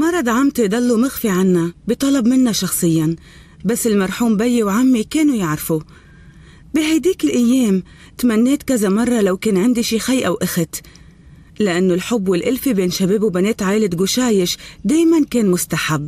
مرض عمتي ضلوا مخفي عنا بطلب منا شخصيا، بس المرحوم بيي وعمي كانوا يعرفوا. بهيديك الأيام تمنيت كذا مرة لو كان عندي شي خي أو أخت، لأنه الحب والألفة بين شباب وبنات عائلة قشايش دايما كان مستحب.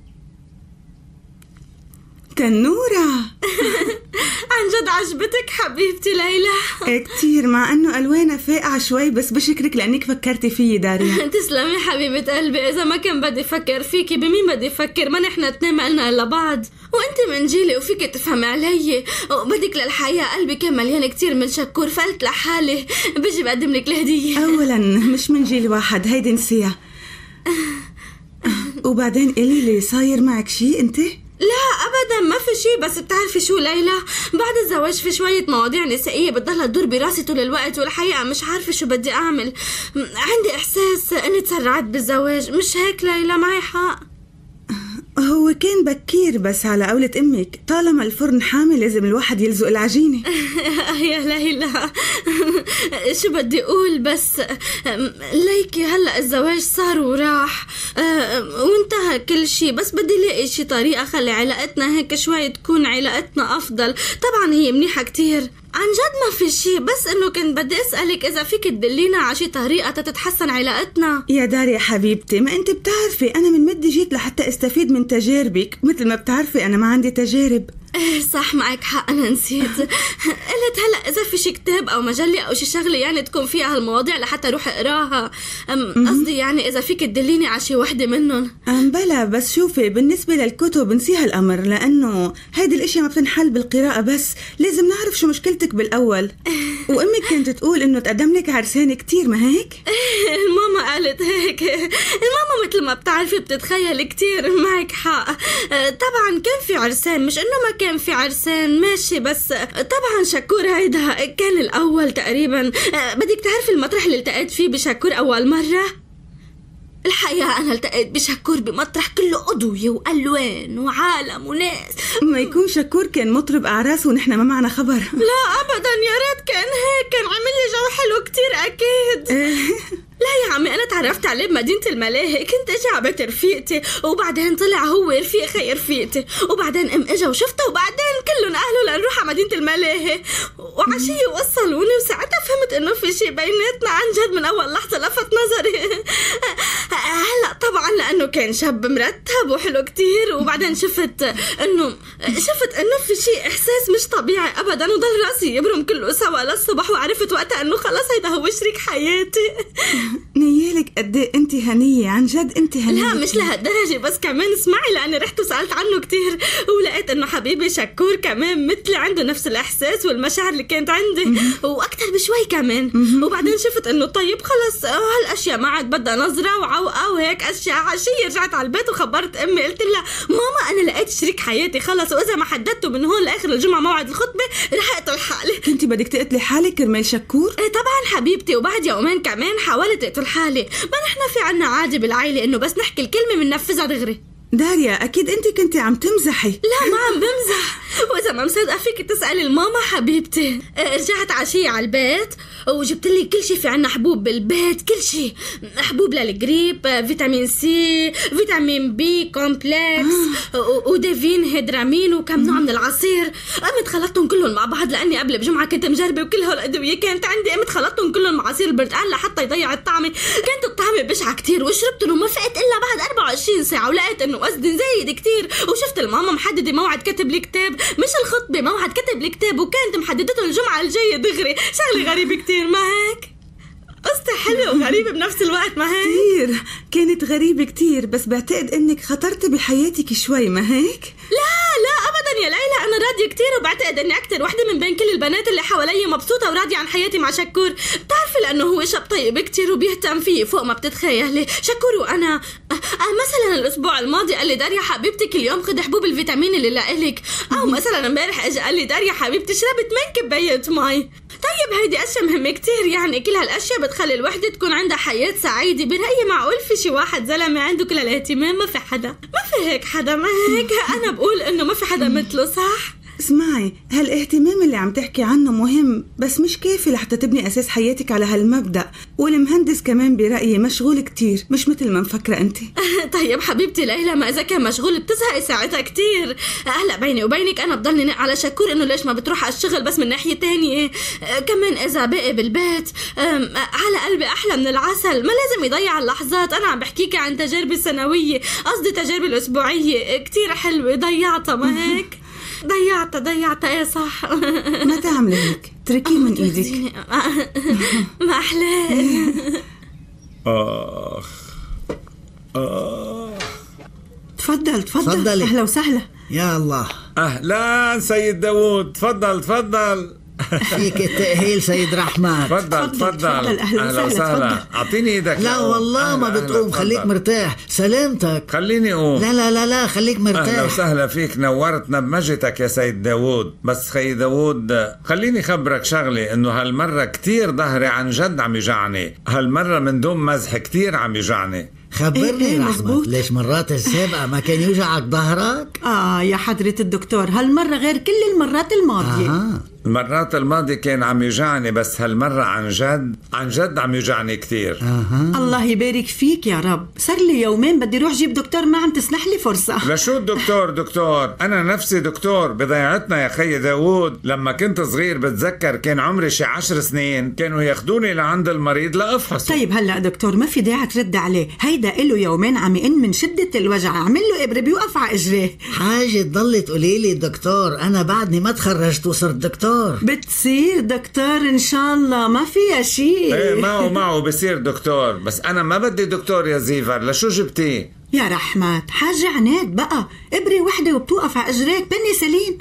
تنورة عن جد عجبتك حبيبتي ليلى؟ كتير، مع أنه ألوانها فاقعة شوي، بس بشكرك لأنك فكرتي فيي داريا. تسلمي حبيبة قلبي، إذا ما كان بدي فكر فيكي بمين بدي فكر؟ ما نحن اتنين ما قلنا إلا بعض، وانت من جيلي وفيك تفهمي علي، وبدك للحياة قلبي كان مليان كتير من شكور، فقلت لحالي بيجي بقدم لك الهدية. أولا مش من جيل واحد، هيدي نسيها. وبعدين قولي لي صاير معك شي انت؟ لا ابدا ما في شي، بس بتعرفي شو ليلى، بعد الزواج في شويه مواضيع نسائيه بتضلها تدور براسي طول الوقت، والحقيقه مش عارفه شو بدي اعمل. عندي احساس اني تسرعت بالزواج، مش هيك ليلى؟ معي حق. هو كان بكير، بس على قولة امك طالما الفرن حامي لازم الواحد يلزق العجينه. يا ليلى شو بدي اقول، بس ليكي هلا الزواج صار وراح وانتهى كل شي، بس بدي لاقي شي طريقه خلي علاقتنا هيك شوي تكون علاقتنا افضل. طبعا هي منيحه كتير عن جد ما في شي، بس انه كنت بدي اسألك اذا فيك تدلينا على شي طريقة تتحسن علاقتنا. يا داريا حبيبتي، ما انت بتعرفي انا من مدي جيت لحتى استفيد من تجاربك، مثل ما بتعرفي انا ما عندي تجارب. ايه صح معك حق، انا نسيت. قلت هلا اذا في شي كتاب او مجلة او شي شغلة يعني تكون فيها هالمواضيع لحتى اروح اقراها. قصدي يعني اذا فيك تدليني على شي وحدة منهم. بلا، بس شوفي بالنسبة للكتب نسيها الامر، لانه هيدي الاشياء ما بتنحل بالقراءة، بس لازم نعرف شو مشكلتك بالاول. وامك كانت تقول انه تقدم لك عرسان كتير، ما هيك؟ الماما قالت هيك. الماما مثل ما بتعرفي بتتخيل كتير، معك حق. طبعا كان في عرسان، مش انه ما كان في عرسان، ماشي، بس طبعا شكور هيدا كان الاول تقريبا. بدك تعرفي المطرح اللي التقيت فيه بشكور اول مرة؟ الحقيقة أنا التقيت بشكور بمطرح كله أضوية وألوان وعالم وناس. ما يكون شكور كان مطرب أعراس ونحن ما معنا خبر. لا أبدا، يا ريت كان هيك، كان عامل لي جو حلو كتير أكيد. لا يا عمي، أنا تعرفت عليه بمدينة الملاهي، كنت أجي على بيت رفيقتي، وبعدين طلع هو رفيق خي رفيقتي، وبعدين إجا وشفته، وبعدين كلهم أهله لنروح على مدينة الملاهي، وعشية وصلوني، وساعتها فهمت إنه في شي بيناتنا. عن جد من أول لحظة لفت نظري. هلا طبعا لأنه كان شاب مرتب وحلو كتير، وبعدين شفت إنه في شي إحساس مش طبيعي أبدا، وضل راسي يبرم كله سوا للصبح، وعرفت وقتها إنه خلاص هيدا هو شريك حياتي. نيالك قد ايه انت هنيه، عن جد انت هنيه. لا مش لهالدرجه، بس كمان اسمعي، لاني رحت وسالت عنه كتير، ولقيت انه حبيبي شكور كمان مثلي عنده نفس الاحساس والمشاعر اللي كانت عندي واكتر بشوي كمان. وبعدين شفت انه طيب خلص هالاشياء ما عاد بدها نظره وعوقه وهيك اشياء. عشيه رجعت على البيت وخبرت امي، قلت لها ماما انا لقيت شريك حياتي خلص، واذا ما حددته من هون لاخر الجمعه موعد الخطبه رح اقتل حالي. كنتي بدك تقتلي حالك كرمال شكور؟ ايه طبعا حبيبتي، وبعد يومين كمان حاولت اقتل حالي. ما نحن في عنا عادي بالعائله انه بس نحكي الكلمه بننفذها دغري. داريا اكيد انت كنتي عم تمزحي. لا ما عم بمزح، واذا ما مصدقه فيك تسالي الماما حبيبتي. رجعت عشيه على البيت وجبت لي كل شيء، في عنا حبوب بالبيت، كل شيء، حبوب للجريب، فيتامين سي، فيتامين بي كومبلكس، وديفين هيدرامين، وكم نوع من العصير. قمت خلطتهم كلهم مع بعض، لاني قبل بجمعه كنت مجربه وكل هالادويه كانت عندي. قمت خلطتهم كلهم مع عصير البرتقال لحتى يضيع الطعمه. كانت الطعمه بشعه كتير، وشربتهم وما فقت الا بعد 24 ساعه، ولقيت انه وزني زايد كتير. وشفت الماما محدده موعد كتب لي كتاب، مش الخطبه، موعد كتب لي كتاب، وكانت محددته الجمعه الجايه دغري. شغله غريبه كتير، ما هيك؟ قصتي حلوه وغريبه بنفس الوقت، ما هيك؟ كتير كانت غريبه كتير، بس بعتقد انك خطرتي بحياتك شوي، ما هيك؟ لا ابدا يا ليلى، انا راضيه كتير، وبعتقد اني اكتر وحده من بين كل البنات اللي حوالي مبسوطه وراضيه عن حياتي مع شكور. بتعرفي لانه هو شاب طيب كتير وبيهتم فيه فوق ما بتتخيلي. شكور وانا مثلا الاسبوع الماضي قال لي داريا حبيبتي كل يوم خدي حبوب الفيتامين اللي لإلك، او مثلا امبارح اجى قال لي داريا حبيبتي شربت 8 كباية مي. طيب هيدي اشياء مهمه كتير، يعني كل هالاشياء بتخلي الوحده تكون عندها حياه سعيده. برايي معقول في شي واحد زلمه عنده كل الاهتمام؟ ما في حدا، ما في هيك حدا، ما هيك؟ انا بقول انه ما في حدا مثله، صح؟ اسمعي، هالاهتمام اللي عم تحكي عنه مهم، بس مش كافي لحتى تبني أساس حياتك على هالمبدأ. والمهندس كمان برأيي مشغول كتير، مش مثل ما مفكرة أنت. طيب حبيبتي ليلى، ما إذا كان مشغول بتزهقي ساعتها كتير. هلا بيني وبينك أنا بضلني نق على شكور إنه ليش ما بتروح على الشغل، بس من ناحية تانية كمان إذا بقي بالبيت على قلبي أحلى من العسل. ما لازم يضيع اللحظات. أنا عم بحكيك عن تجاربي السنوية، قصدي تجاربي الأسبوعية كتير حلوة ضيعتها، ما هيك؟ ضيعتها ايه صح. ما تعملي هيك، تركيه من ايدك. ما احلاه. تفضل. اهلا وسهلا. يا الله. اهلا سيد داوود، تفضل. فيك التأهيل سيد رحمن. تفضل. اهلا وسهلا. اعطيني ايدك. لا والله ما بتقوم، خليك مرتاح. سلامتك. خليني اقوم. لا خليك مرتاح. اهلا وسهلا فيك، نورتنا بمجتك يا سيد داوود. بس خي داوود، خليني خبرك شغلي، انه هالمرة كتير ظهري عن جد عم يجعني، هالمرة من دون مزح كتير عم يجعني. خبرني رحمت، ليش مرات السابقة ما كان يوجعك ظهرك؟ يا حضرة الدكتور، هالمرة غير كل المرات الماضية. المرات الماضية كان عم يجعني، بس هالمرة عن جد عم يجعني كتير. الله يبارك فيك يا رب. صار لي يومين بدي روح جيب دكتور، ما عم تسنح لي فرصة. لشو دكتور؟ أنا نفسي دكتور بضيعتنا يا خي داوود. لما كنت صغير بتذكر كان عمري شي 10 سنين، كانوا ياخدوني لعند المريض لأفحصه. طيب هلأ دكتور ما في داعي ترد عليه، هيدا إله يومين عم يئن من شدة الوجع، عمل له إبرة بيوقف على إجريه. حاجة تضلي تقولي لي دكتور، أنا بعدني ما تخرجت وصرت دكتور. بتصير دكتور إن شاء الله، ما فيها شيء. ايه معه بصير دكتور، بس أنا ما بدي دكتور يا زيفر. لشو جبتيه؟ يا رحمات، حاجة عناد بقى، إبرة وحدة وبتوقف على إجريك بنسلين.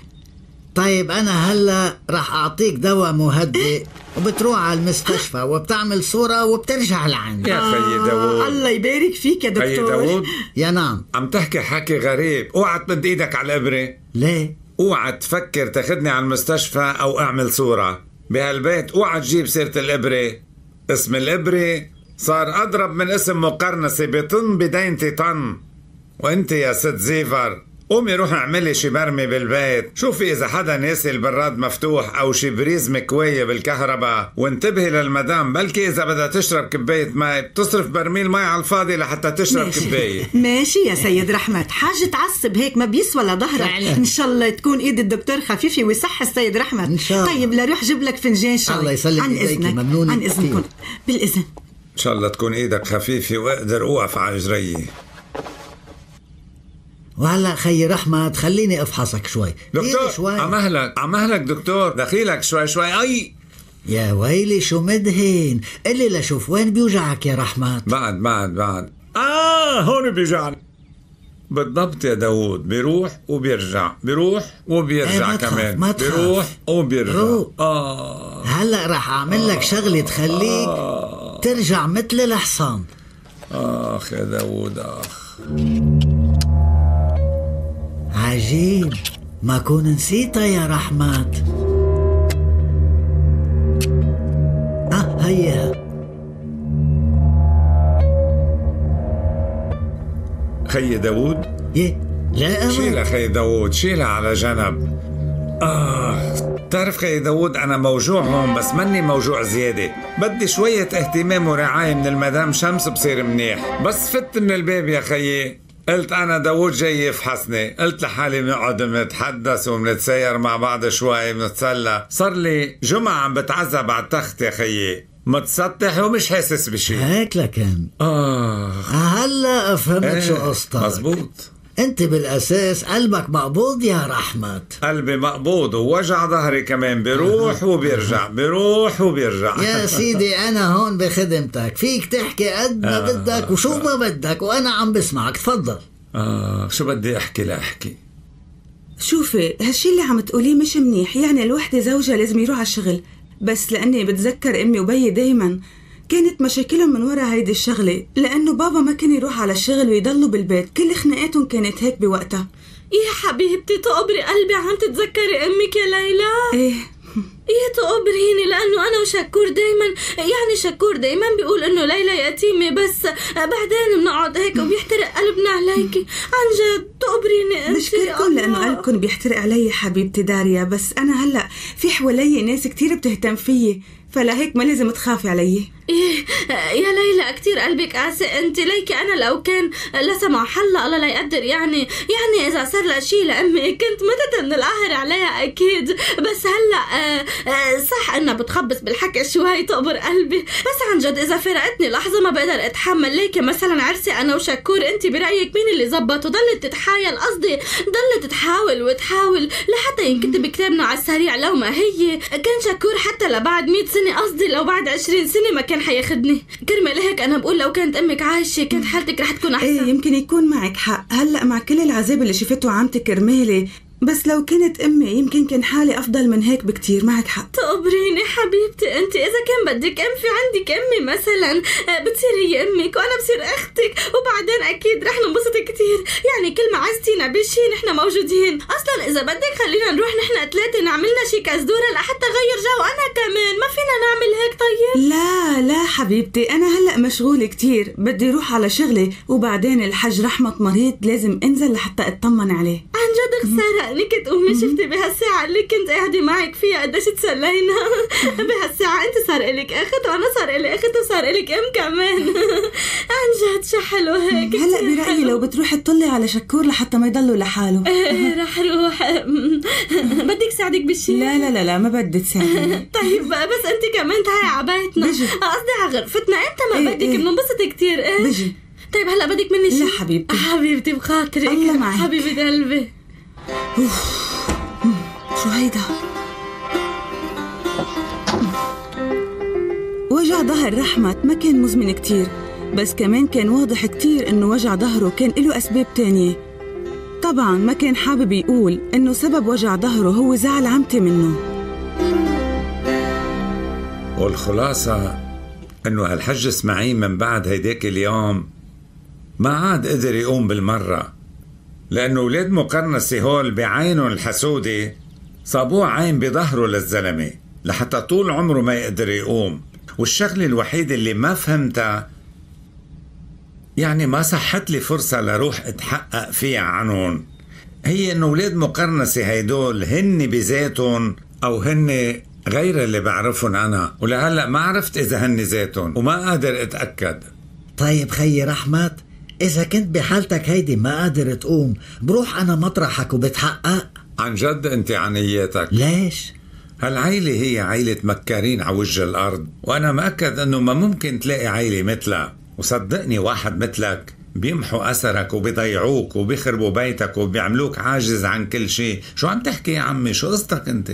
طيب أنا هلأ رح أعطيك دواء مهدئ وبتروح على المستشفى وبتعمل صورة وبترجع لعندي. يا خي داوود. الله يبارك فيك يا دكتور. خي داوود. يا نعم. عم تحكي حكي غريب، اوعى تمد ايدك على الإبرة. ليه؟ اوعى تفكر تاخدني على المستشفى او اعمل صورة بهالبيت. اوعى تجيب سيرة الإبرة. اسم الإبرة صار اضرب من اسم مقرنسة بطن بدينتي طن. وانت يا ست زيفر قومي روح اعملي شي برمي بالبيت، شوفي اذا حدا ناسي البراد مفتوح او شي بريز مكوية بالكهرباء، وانتبهي للمدام بلكي اذا بدها تشرب كباية ماء بتصرف برميل ماء على الفاضي لحتى تشرب كباية. ماشي يا سيد رحمت، حاجة تعصب هيك ما بيسوى لظهرك. ان شاء الله تكون ايد الدكتور خفيفة ويصح السيد رحمت. ان شاء الله. طيب لروح جيب لك فنجان شاي. الله يسلمك. عن اذنك. ممنون. عن اذنكم. بالاذن. ان شاء الله تكون ايدك خفيفة واقدر اوقف على اجري. وهلا خي رحمت خليني افحصك شوي. دكتور شوي. عمهلك دكتور، دخيلك شوي. اي يا ويلي شو مدهن. قلي لشوف وين بيوجعك يا رحمت. بعد هون بيوجعني بالضبط يا داوود. بيروح وبيرجع ما كمان ما تخاف. بيروح وبيرجع. هلا رح اعمل لك شغله تخليك ترجع مثل الحصان. يا داوود عجيب، ما كون نسيتها يا رحمت. هيا خي داوود. لا شيلها خي داوود، شيلها على جنب. تعرف خي داوود أنا موجوع هون، بس مني موجوع زيادة. بدي شوية اهتمام ورعاية من المدام شمس بصير منيح. بس فت من الباب يا خيي قلت أنا داوود جاي يفحصني، قلت لحالي بنقعد بنتحدث وبنتسير مع بعض شوي بنتسلى. صار لي جمعة عم بتعذب على التخت يا خيي، متسطح ومش حاسس بشي. هيك لكن هلا فهمت شو قصتك. مزبوط. انت بالاساس قلبك مقبوض يا رحمت. قلبي مقبوض ووجع ظهري كمان بيروح وبيرجع. يا سيدي انا هون بخدمتك، فيك تحكي قد ما بدك وشو ما بدك وانا عم بسمعك. تفضل. شو بدي احكي شوفي هالشي اللي عم تقوليه مش منيح. يعني الوحدة زوجها لازم يروح على الشغل، بس لأني بتذكر أمي وبي دايما كانت مشاكلهم من وراء هيدي الشغلة، لأنه بابا ما كان يروح على الشغل ويضلوا بالبيت. كل خناقاتهم كانت هيك بوقتها. يا حبيبتي تقبري قلبي، عم تتذكري أمك يا ليلى؟ ايه تقبريني لأنه أنا وشكور دايما، يعني شكور دايما بيقول إنه ليلى يتيمة، بس بعدين بنقعد هيك وبيحترق قلبنا عليكي. عن جد تقبريني أنت. بشكركم لأنه قلبكم بيحترق علي حبيبتي داريا، بس أنا هلأ في حوالي ناس كتير بتهتم فيي، فلا هيك ما لازم تخافي علي. إيه يا ليلى كتير قلبك قاسي انت. ليكي انا لو كان لا سمح الله لا يقدر يعني اذا صار لها شيء لامي كنت متت من القهر عليها اكيد، بس هلا صح انها بتخبص بالحكي شوي تقبر قلبي، بس عن جد اذا فرقتني لحظه ما بقدر اتحمل. ليكي مثلا عرسي انا وشكور، انت برايك مين اللي زبط وضلت تتحايل، قصدي ضلت تحاول وتحاول لحتى ينكتب بكتابنا على السريع؟ لو ما هي كان شكور حتى لبعد 100 سنه، قصدي لو بعد 20 سنه ما كان حياخدني. كرمال هيك انا بقول لو كانت امك عايشه كانت حالتك رح تكون احسن. ايه يمكن يكون معك حق هلا مع كل العذاب اللي شفته عمتي كرمالي، بس لو كانت امي يمكن كان حالي افضل من هيك بكتير. معك حق. تقبريني حبيبتي انت. اذا كان بدك ام في عندك امي مثلا بتصير هي امك وانا بصير اختك، وبعدين اكيد رح ننبسط كتير. يعني كل ما عزتينا بشي نحن موجودين. اصلا اذا بدك خلينا نروح نحن 3 نعملنا شي كزدوره لحتى غير جو. انا كمان ما فينا نعمل هيك؟ طيب لا حبيبتي انا هلا مشغوله كتير، بدي اروح على شغلي، وبعدين الحج رحمة مريض لازم انزل لحتى اطمن عليه. عن جد خساره انك تقومي. شفتي بهالساعه اللي كنت قاعده معك فيها قديش تسلينا. بهالساعه انت صار إلك اخت وانا صار إلي اخت وصار إلك ام كمان. عن جد شو حلو هيك. هلا برايي لو بتروحي تطلي على شكور لحتى ما يضلوا لحاله. رح روح. بدك ساعدك بشي؟ لا ما بدي تساعدني. طيب بس انت كمان تعي على بيتنا، قصدي على غرفتنا. انت ما بدك بننبسط كتير. بجي. طيب هلا بدك مني شي؟ لا حبيبتي بخاطرك. الله معك حبيبة قلبي. شو هيدا؟ وجع ظهر رحمة ما كان مزمن كتير، بس كمان كان واضح كتير انه وجع ظهره كان له اسباب تانية. طبعا ما كان حابب يقول انه سبب وجع ظهره هو زعل عمتي منه. والخلاصة انه هالحج اسماعيل من بعد هيداك اليوم ما عاد قدر يقوم بالمرة، لأنه ولاد مقرنسي هول بعينهم الحسودة صابوه عين بظهره للزلمة لحتى طول عمره ما يقدر يقوم. والشغلة الوحيدة اللي ما فهمتها، يعني ما صحت لي فرصة لروح اتحقق فيها عنهم، هي انه ولاد مقرنسي هيدول هن بذاتهم او هن غير اللي بعرفهم انا، ولهلا ما عرفت اذا هن ذاتهم وما قادر اتأكد. طيب خيي رحمت، إذا كنت بحالتك هيدي ما قادر تقوم بروح أنا مطرحك وبتحقق. عن جد أنت عنياتك؟ ليش؟ هالعيلة هي عيلة مكارين على وجه الأرض، وأنا مأكد أنه ما ممكن تلاقي عيلة مثلها. وصدقني واحد مثلك بيمحوا أثرك وبيضيعوك وبيخربوا بيتك وبيعملوك عاجز عن كل شيء. شو عم تحكي يا عمي؟ شو قصتك أنت؟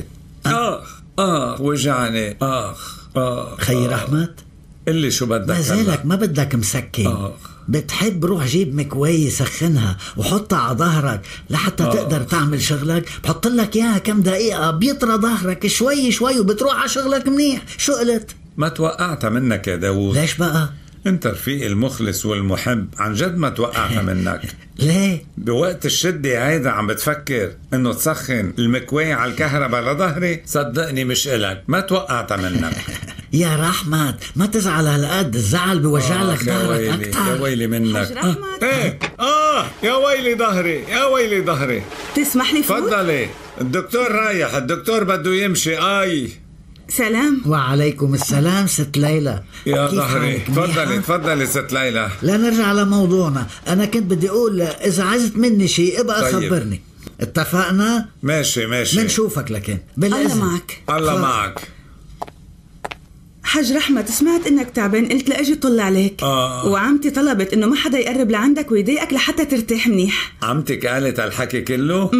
وجعني. خيي رحمت، اللي شو بدك؟ ما زالك ما بدك مسكن. بتحب روح جيب مكواية سخنها وحطها على ظهرك لحتى تقدر تعمل شغلك. بحط لك اياها كم دقيقة بيطرى ظهرك شوي شوي وبتروح على شغلك منيح. شو قلت؟ ما توقعت منك يا داوود. ليش بقى؟ انت رفيق المخلص والمحب، عن جد ما توقعت منك. ليه؟ بوقت الشدة هيدا عم بتفكر انه تسخن المكواية على الكهرباء لظهري؟ صدقني مش إلك، ما توقعت منك. يا رحمت ما تزعل هالقد، الزعل بوجع لك ظهرك أكتر. يا ويلي منك. يا ويلي ظهري، يا ويلي ظهري. تسمح لي فوت؟ تفضلي، الدكتور رايح، الدكتور بده يمشي. سلام. وعليكم السلام ست ليلى. يا ظهري. تفضلي ست ليلى. لا نرجع لموضوعنا. أنا كنت بدي أقول إذا عزت مني شيء ابقى طيب. خبرني. اتفقنا؟ ماشي. منشوفك لكن الله معك. الله معك. حاج رحمة، سمعت انك تعبان، قلت لأجي طل عليك. وعمتي طلبت انه ما حدا يقرب لعندك ويضايقك لحتى ترتاح منيح. عمتك قالت هالحكي كله؟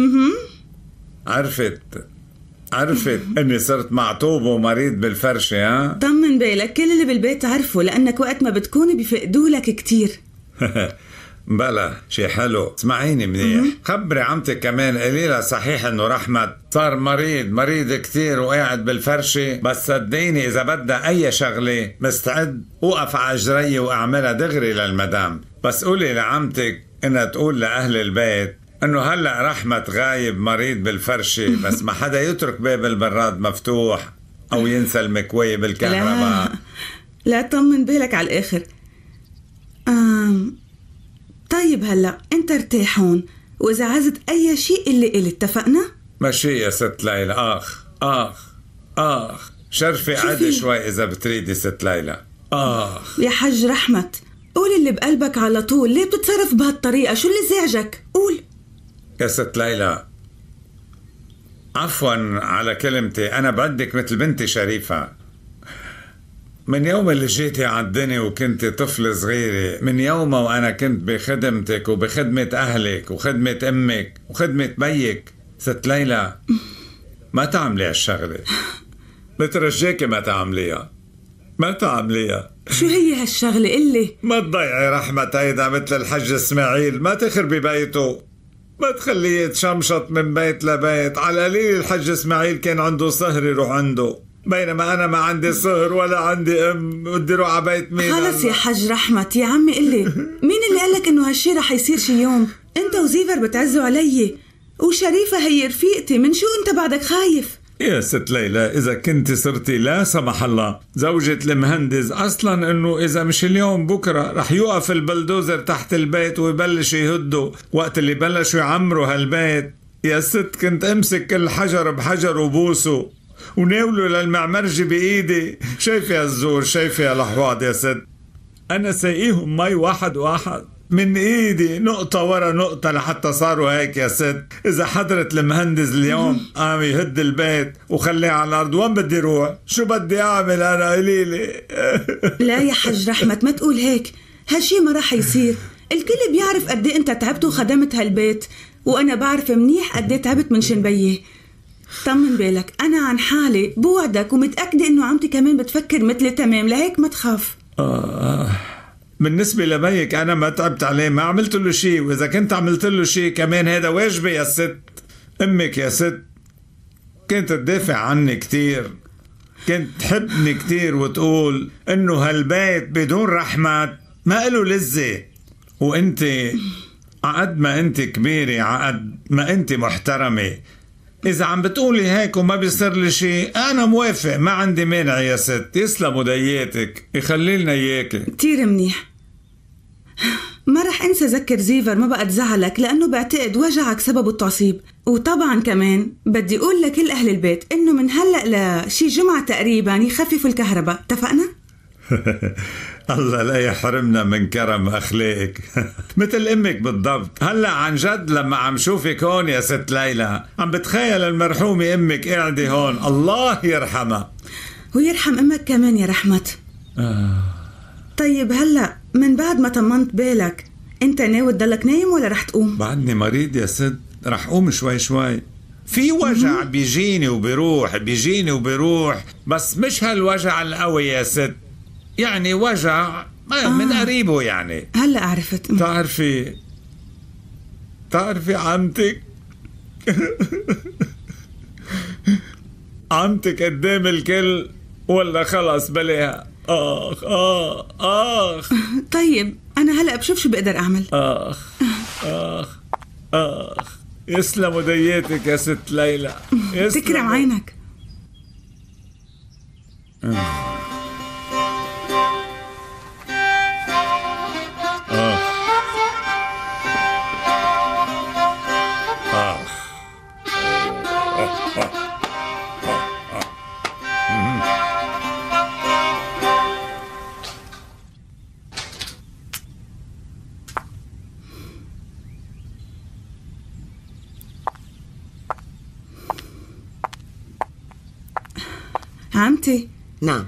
عرفت اني صرت معطوب ومريض بالفرشة. ها؟ طمن بالك، كل اللي بالبيت عرفوا، لانك وقت ما بتكون بيفقدوا لك كتير. بلا شي حلو. اسمعيني منيح، خبري عمتك كمان، قليلة صحيح انه رحمت صار مريض كتير وقاعد بالفرشة، بس صدقيني اذا بدها اي شغلة مستعد اوقف على اجري واعملها دغري للمدام. بس قولي لعمتك انها تقول لاهل البيت انه هلأ رحمت غايب مريض بالفرشة، بس ما حدا يترك باب البراد مفتوح او ينسى المكوية بالكهرباء. لا طمن بالك على الآخر. طيب هلأ انت ارتاح هون، واذا عزت اي شيء اللي اتفقنا؟ ماشي يا ست ليلى. شرفي عد شوي اذا بتريدي ست ليلى. يا حج رحمت، قول اللي بقلبك على طول. ليه بتتصرف بهالطريقة؟ شو اللي زعجك؟ قول يا ست ليلى. عفوا على كلمتي، انا بعدك مثل بنتي شريفة. من يوم اللي جيتي عالدنيا وكنت طفل صغيرة، من يومها وانا كنت بخدمتك وبخدمة اهلك وخدمة امك وخدمة بيك. ست ليلى ما تعملي هالشغلة، بترجيكي ما تعمليها. شو هي هالشغلة؟ اللي ما تضيعي رحمة هيدا مثل الحج اسماعيل، ما تخربي بيته، ما تخليه يتشمشط من بيت لبيت. على القليل الحج اسماعيل كان عنده صهر يروح عنده، بينما انا ما عندي صهر ولا عندي ام، بدي اروح على بيت مين؟ خلص يا حج رحمت يا عمي، قلي مين اللي قالك انه هالشي رح يصير شي يوم؟ انت وزيفر بتعزوا علي، وشريفة هي رفيقتي، من شو انت بعدك خايف؟ يا ست ليلى، إذا كنت صرتي لا سمح الله زوجة المهندس، أصلا إنه إذا مش اليوم بكرة رح يوقف البلدوزر تحت البيت ويبلش يهده وقت اللي بلشوا يعمروا هالبيت. يا ست كنت أمسك كل حجر بحجر وبوسه وناوله للمعمرجي بإيدي. شايفة يا الزور، شايفة يا الحواض يا ست، أنا ساقيهم مي واحد واحد من ايدي نقطة ورا نقطة لحتى صاروا هيك يا ست. اذا حضرة المهندس اليوم قام يهد البيت وخليه على الارض، وين بدي روح؟ شو بدي اعمل انا؟ قليلي. لا يا حج رحمت ما تقول هيك، هالشي ما راح يصير. الكل بيعرف قد ايه انت تعبت وخدمت هالبيت، وانا بعرف منيح قد ايه تعبت من شنبيه. طمن بالك، انا عن حالي بوعدك، ومتأكدة انه عمتي كمان بتفكر مثلي تمام، لهيك ما تخاف. بالنسبة لبيك أنا ما تعبت عليه، ما عملت له شيء، وإذا كنت عملت له شيء كمان هذا واجبي يا ست. أمك يا ست كنت تدافع عني كتير، كنت تحبني كتير وتقول إنه هالبيت بدون رحمة ما له لذة. وإنت عقد ما أنت كبيرة، عقد ما أنت محترمة، إذا عم بتقولي هيك وما بيصير لي شيء أنا موافق، ما عندي مانع يا ست. يسلموا دياتك، يخلي لنا إياك كتير منيح. ما رح انسى ذكر زيفر، ما بقى تزعلك، لأنه بعتقد وجعك سببه التعصيب. وطبعا كمان بدي أقول لكل أهل البيت إنه من هلأ لشي جمعة تقريبا يخففوا الكهرباء، اتفقنا؟ الله لا يحرمنا من كرم أخلاقك. مثل أمك بالضبط. هلأ عن جد لما عم شوفك هون يا ست ليلى عم بتخيل المرحومة أمك قاعدة هون، الله يرحمها ويرحم أمك كمان يا رحمت. طيب هلأ من بعد ما طمنت بالك، أنت ناوي تضلك نايم ولا رح تقوم؟ بعدني مريض يا ست، رح قوم شوي شوي. في وجع بيجيني وبيروح، بيجيني وبيروح، بس مش هالوجع القوي يا ست، يعني وجع من قريبه يعني. هلأ عرفت. تعرفي عمتك عمتك قدام الكل ولا خلص بلاها؟ آخ. طيب أنا هلأ بشوف شو بقدر أعمل. آخ. يسلموا دياتك يا ست ليلى، تكرم عينك. عمتي. نعم.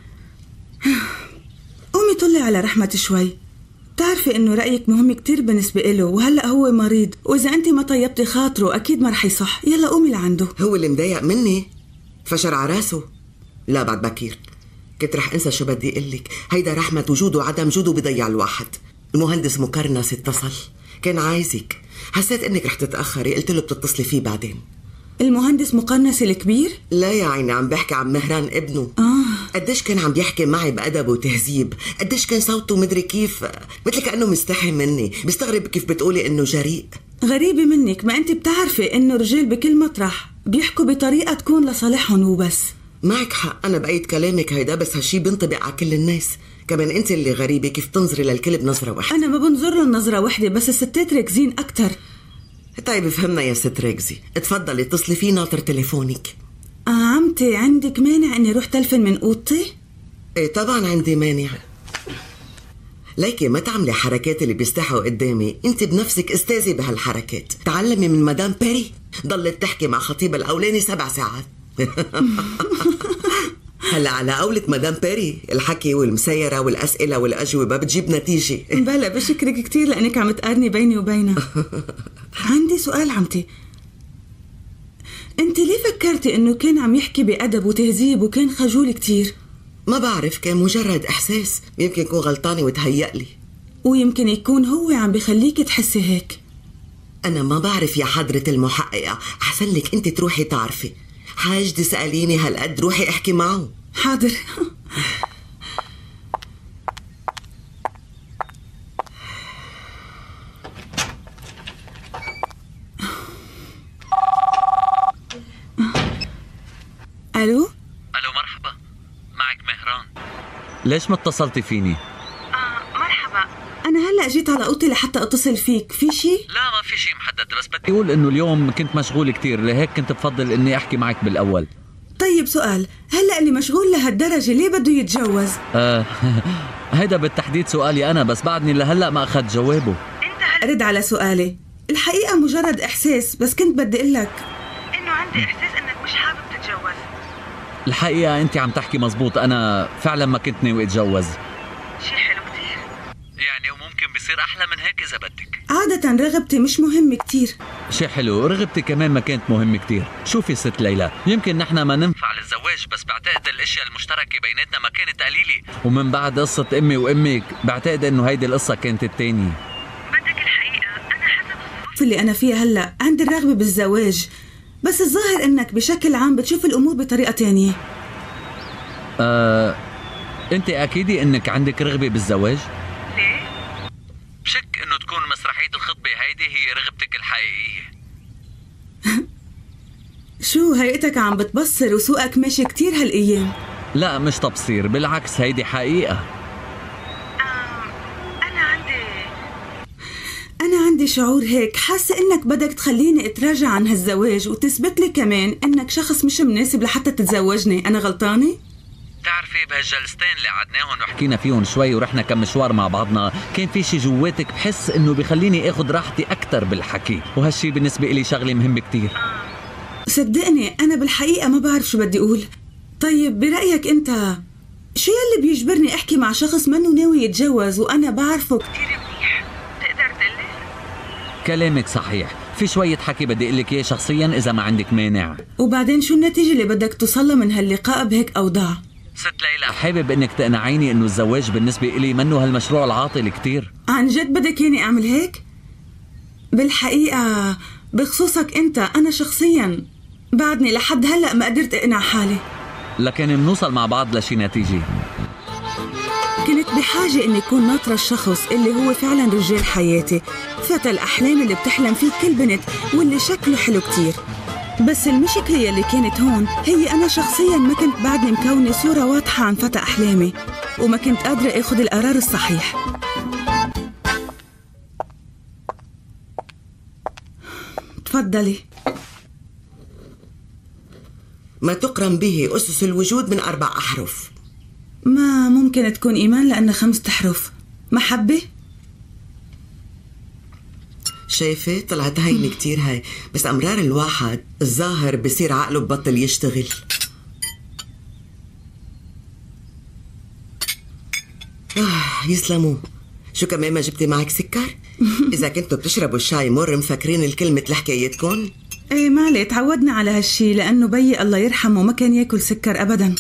قومي طلي على رحمة شوي، تعرفي انه رأيك مهم كتير بالنسبة له، وهلأ هو مريض، واذا انت ما طيبتي خاطره اكيد ما رح يصح. يلا قومي لعنده. هو اللي مضايق مني، فشر عراسه. لا بعد بكير، كنت رح انسى شو بدي اقلك. هيدا رحمة وجوده وعدم جوده بضيع الواحد. المهندس مكرنس اتصل، كان عايزك، حسيت انك رح تتأخري، قلت له بتتصلي فيه بعدين. المهندس مقنس الكبير؟ لا يا عيني، عم بحكي عن مهران ابنه. قديش كان عم بيحكي معي بأدب وتهذيب، قديش كان صوته مدري كيف، مثل كأنه مستحي مني، بيستغرب كيف بتقولي انه جريء. غريبة منك، ما أنت بتعرفي إنه رجال بكل مطرح بيحكوا بطريقة تكون لصالحهم وبس. معك حق، أنا بقيت كلامك هيدا، بس هالشي بينطبق على كل الناس. كمان أنت اللي غريبة كيف تنظري للكل بنظرة واحدة. أنا ما بنظر له نظرة واحدة، بس الستات ركزين أكتر. طيب فهمنا يا ست ركزي، اتفضلي اتصلي في ناطر تليفونك. عمتي عندك مانع إني روح تلفن من أوضتي؟ ايه طبعا عندي مانع. ليكي ما تعملي حركات اللي بيستحوا قدامي، انت بنفسك استاذي بهالحركات. تعلمي من مدام بيري، ضلت تحكي مع خطيبها الاولاني 7 ساعات. هلا على قولة مدام بيري، الحكي والمسيرة والأسئلة والأجوبة بتجيب نتيجة. بلا بشكرك كتير لأنك عم تقارني بيني وبينها. عندي سؤال عمتي، انت ليه فكرتي انه كان عم يحكي بأدب وتهذيب وكان خجول كتير؟ ما بعرف، كان مجرد إحساس، يمكن يكون غلطاني وتهيألي. ويمكن يكون هو عم بخليك تحسي هيك. أنا ما بعرف يا حضرة المحققة، أحسن لك أنت تروحي تعرفي. حاج تسأليني هالقد، روحي احكي معه. حاضر. الو مرحبا، معك مهران. ليش ما اتصلتي فيني؟ مرحبا، انا هلا جيت على اوضتي لحتى اتصل فيك. في شي؟ لا ما في شي محدد، بس بدي اقول انه اليوم كنت مشغول كتير، لهيك كنت بفضل اني احكي معك بالاول. طيب سؤال، هلا اللي مشغول لهالدرجة ليه بده يتجوز؟ هيدا بالتحديد سؤالي انا، بس بعدني لهلا ما اخذت جوابه. انت رد على سؤالي. الحقيقة مجرد احساس، بس كنت بدي اقلك انه عندي احساس انك مش حابب تتجوز. الحقيقة انت عم تحكي مزبوط، انا فعلا ما كنت ناوي اتجوز. شي حلو كتير يعني، وممكن بيصير احلى من هيك اذا بدك. عادة رغبتي مش مهم كتير. شي حلو، رغبتي كمان ما كانت مهم كتير. شوفي ست ليلى، يمكن نحن ما ننفع للزواج، بس بعتقد الاشياء المشتركة بيناتنا ما كانت قليلة، ومن بعد قصة امي وامك بعتقد انه هيدي القصة كانت التانية. بدك الحقيقة انا حسب الظروف اللي انا فيها هلا عندي الرغبة بالزواج، بس الظاهر انك بشكل عام بتشوف الامور بطريقة تانية. انت اكيدي انك عندك رغبة بالزواج؟ ليه؟ بشك انه تكون مسرحية الخطبة هيدي هي رغبتك الحقيقية. شو هيئتك عم بتبصر وسوقك ماشي كتير هالايام؟ لا مش تبصير، بالعكس هيدي حقيقة. أنا عندي شعور هيك، حاسة إنك بدك تخليني أتراجع عن هالزواج وتثبت لي كمان إنك شخص مش مناسب لحتى تتزوجني. أنا غلطانة؟ بتعرفي بهالجلستين اللي قعدناهم وحكينا فيهم شوي ورحنا كم مشوار مع بعضنا، كان في شي جواتك بحس إنه بخليني آخد راحتي أكتر بالحكي، وهالشي بالنسبة إلي شغلة مهمة كتير. صدقني أنا بالحقيقة ما بعرف شو بدي أقول. طيب برأيك أنت شو يلي بيجبرني أحكي مع شخص منه ناوي يتجوز وأنا بعرفه كتير منيح؟ تقدر تقلي؟ كلامك صحيح، في شوية حكي بدي أقلك إياه شخصيا إذا ما عندك مانع. وبعدين شو النتيجة اللي بدك توصلها من هاللقاء بهيك أوضاع؟ ست ليلى، حابب إنك تقنعيني إنه الزواج بالنسبة إلي منه هالمشروع العاطل كتير. عن جد بدك ياني أعمل هيك؟ بالحقيقة بخصوصك أنت أنا شخصيا بعدني لحد هلأ ما قدرت أقنع حالي، لكن منوصل مع بعض لشي نتيجة. كنت بحاجة إني أكون ناطرة الشخص اللي هو فعلا رجال حياتي، فتى الأحلام اللي بتحلم فيه كل بنت واللي شكله حلو كتير. بس المشكلة اللي كانت هون هي أنا شخصيا ما كنت بعدني مكونة صورة واضحة عن فتى أحلامي، وما كنت قادرة أخذ القرار الصحيح. تفضلي. ما تقرن به أسس الوجود من 4 أحرف. ما ممكن تكون إيمان لأنها 5 أحرف. محبة؟ شايفة طلعت هينة كتير هاي، بس أمرار الواحد الظاهر بصير عقله ببطل يشتغل. يسلموا. شو كمان ما جبتي معك سكر؟ إذا كنتوا بتشربوا الشاي مر مفكرين الكل مثل حكايتكن؟ ايه مالي، تعودنا على هالشي لأنه بيي الله يرحمه ما كان ياكل سكر أبدا.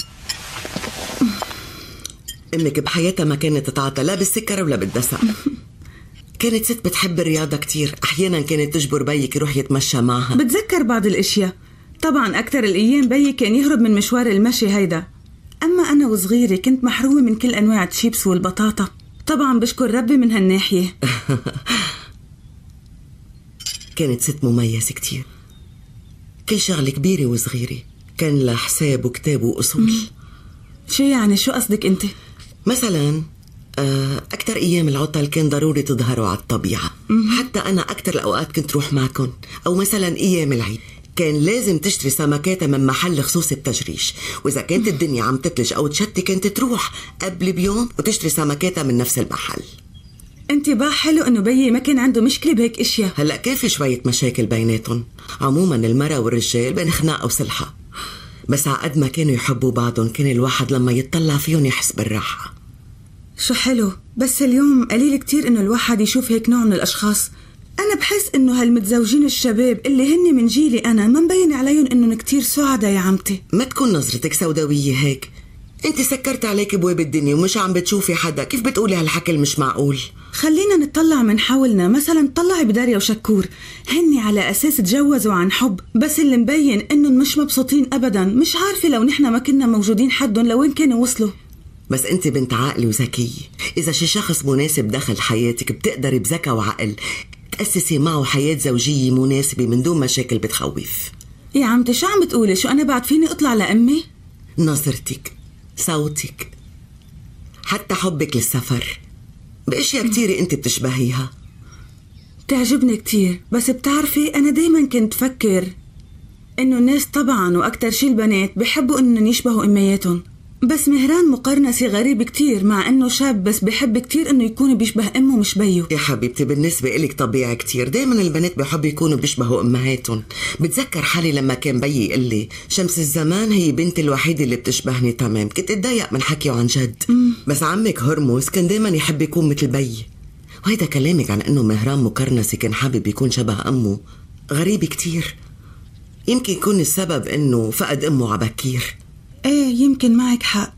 أمك بحياتها ما كانت تتعاطى لا بالسكر ولا بالدسم. كانت ست بتحب الرياضة كتير، أحيانا كانت تجبر بيك يروح يتمشى معها. بتذكر بعض الاشياء. طبعا أكتر الأيام بيي كان يهرب من مشوار المشي هيدا، أما أنا وصغيرة كنت محرومة من كل أنواع الشيبس والبطاطا. طبعا بشكر ربي من هالناحية. كانت ست مميزة كتير، كل شغلة كبيرة وصغيرة كان لها حساب وكتاب وأصول. شو يعني؟ شو قصدك انت؟ مثلا أكتر أيام العطل كان ضروري تظهروا على الطبيعة. حتى أنا أكتر الأوقات كنت روح معكم. أو مثلا أيام العيد كان لازم تشتري سمكاتة من محل خصوصي بتجريش، وإذا كانت الدنيا عم تتلج أو تشتي كانت تروح قبل بيوم وتشتري سمكاتة من نفس المحل. انتباه حلو انه بيي ما كان عنده مشكلة بهيك اشياء. هلأ كان في شوية مشاكل بيناتهم. عموما المرأة والرجال بين خناقة وصلحة، بس عقد ما كانوا يحبوا بعضهم كان الواحد لما يتطلع فيهم يحس بالراحة. شو حلو. بس اليوم قليل كتير انه الواحد يشوف هيك نوع من الاشخاص. انا بحس انه هالمتزوجين الشباب اللي هن من جيلي انا ما مبين عليهم انهم كتير سعداء يا عمتي. ما تكون نظرتك سوداوية هيك. انت سكرت عليك بواب الدنيا ومش عم بتشوفي حدا، كيف بتقولي هالحكي مش معقول؟ خلينا نطلع من حولنا. مثلا طلعي بداريا وشكور، هني على اساس تجوزوا عن حب، بس اللي مبين انهم مش مبسوطين ابدا. مش عارفة لو نحنا ما كنا موجودين حدهم لوين كانوا وصلوا. بس انت بنت عاقل وذكية، اذا شي شخص مناسب دخل حياتك بتقدري بذكاء وعقل تأسسي معه حياة زوجية مناسبة من دون مشاكل بتخوف. يا عمتي شو عم بتقولي؟ شو انا بعد فيني اطلع لأمي؟ نظرتك، صوتك، حتى حبك للسفر، بأشياء كتيرة انت بتشبهيها. تعجبني كتير. بس بتعرفي انا دايما كنت فكر انه الناس طبعا واكتر شي البنات بحبوا انهم يشبهوا امياتهم. بس مهران مقرنسي غريب كتير، مع انه شاب بس بحب كتير انه يكون بيشبه امه مش بيه. يا حبيبتي بالنسبة إلك طبيعي كتير، دايما البنات بيحبوا يكونوا بيشبهوا امهاتهم. بتذكر حالي لما كان بيي يقول لي شمس الزمان هي بنتي الوحيدة اللي بتشبهني تمام، كنت اتضايق من حكيه عن جد. بس عمك هرموز كان دايما يحب يكون مثل بيي. وهيدا كلامك عن انه مهران مقرنسي كان حابب يكون شبه امه غريب كتير. يمكن يكون السبب انه فقد امه عبكير. ايه يمكن معك حق.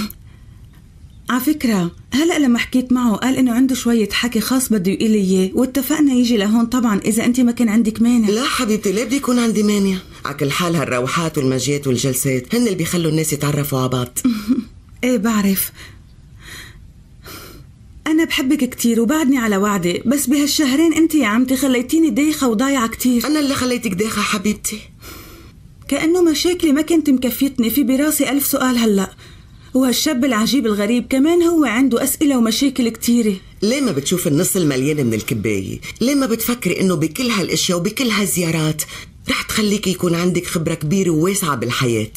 على فكرة هلأ لما حكيت معه قال انه عنده شوية حكي خاص بده يقول لي اياه، واتفقنا يجي لهون طبعا اذا انت ما كان عندك مانع. لا حبيبتي ليه بدي يكون عندي مانع؟ على كل حال هالروحات والمجيات والجلسات هن اللي بيخلوا الناس يتعرفوا على بعض. ايه بعرف. انا بحبك كتير وبعدني على وعدي، بس بهالشهرين انت يا عمتي خليتيني دايخة وضايعة كتير. انا اللي خليتك دايخة حبيبتي. كأنه مشاكلي ما كنت مكفيتني. في براسي 1000 سؤال هلأ. وهالشاب العجيب الغريب كمان هو عنده أسئلة ومشاكل كتيرة. ليه ما بتشوف النص المليان من الكباية؟ ليه ما بتفكري انه بكل هالاشياء وبكل هالزيارات رح تخليك يكون عندك خبرة كبيرة وواسعة بالحياة؟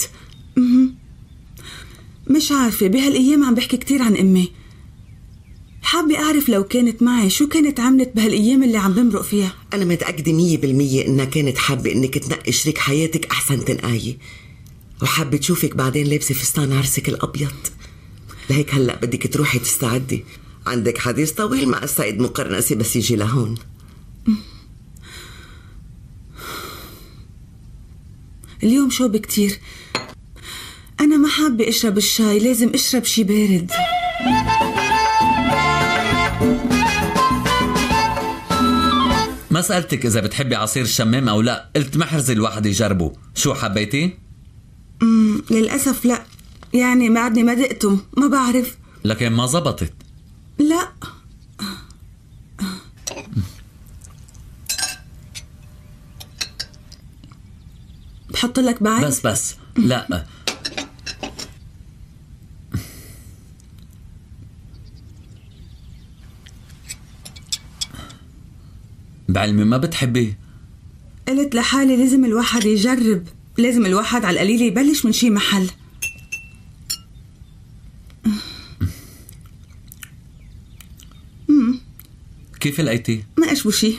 مش عارفة، بهالأيام عم بحكي كتير عن أمي. حابة أعرف لو كانت معي شو كانت عملت بهالأيام اللي عم بمرق فيها. أنا متأكدة 100% إنها كانت حابة إنك تنقي شريك حياتك أحسن تنقاية، وحابة تشوفك بعدين لابسة فستان عرسك الأبيض. لهيك هلأ بدك تروحي تستعدي، عندك حديث طويل مع السيد مقرنسي بس يجي لهون. اليوم شوب كتير. أنا ما حابة أشرب الشاي، لازم أشرب شي بارد. ما سألتك إذا بتحبي عصير الشمام أو لا، قلت محرزي الواحد يجربه. شو حبيتي؟ للأسف لا، يعني بعدني ما دقته، ما بعرف. لكن ما زبطت. لا بحط لك بعد. بس لا بعلمي ما بتحبي. قلت لحالي لازم الواحد يجرب، لازم الواحد على القليل يبلش من شي محل. كيف لقيتي؟ ما اشبه شي.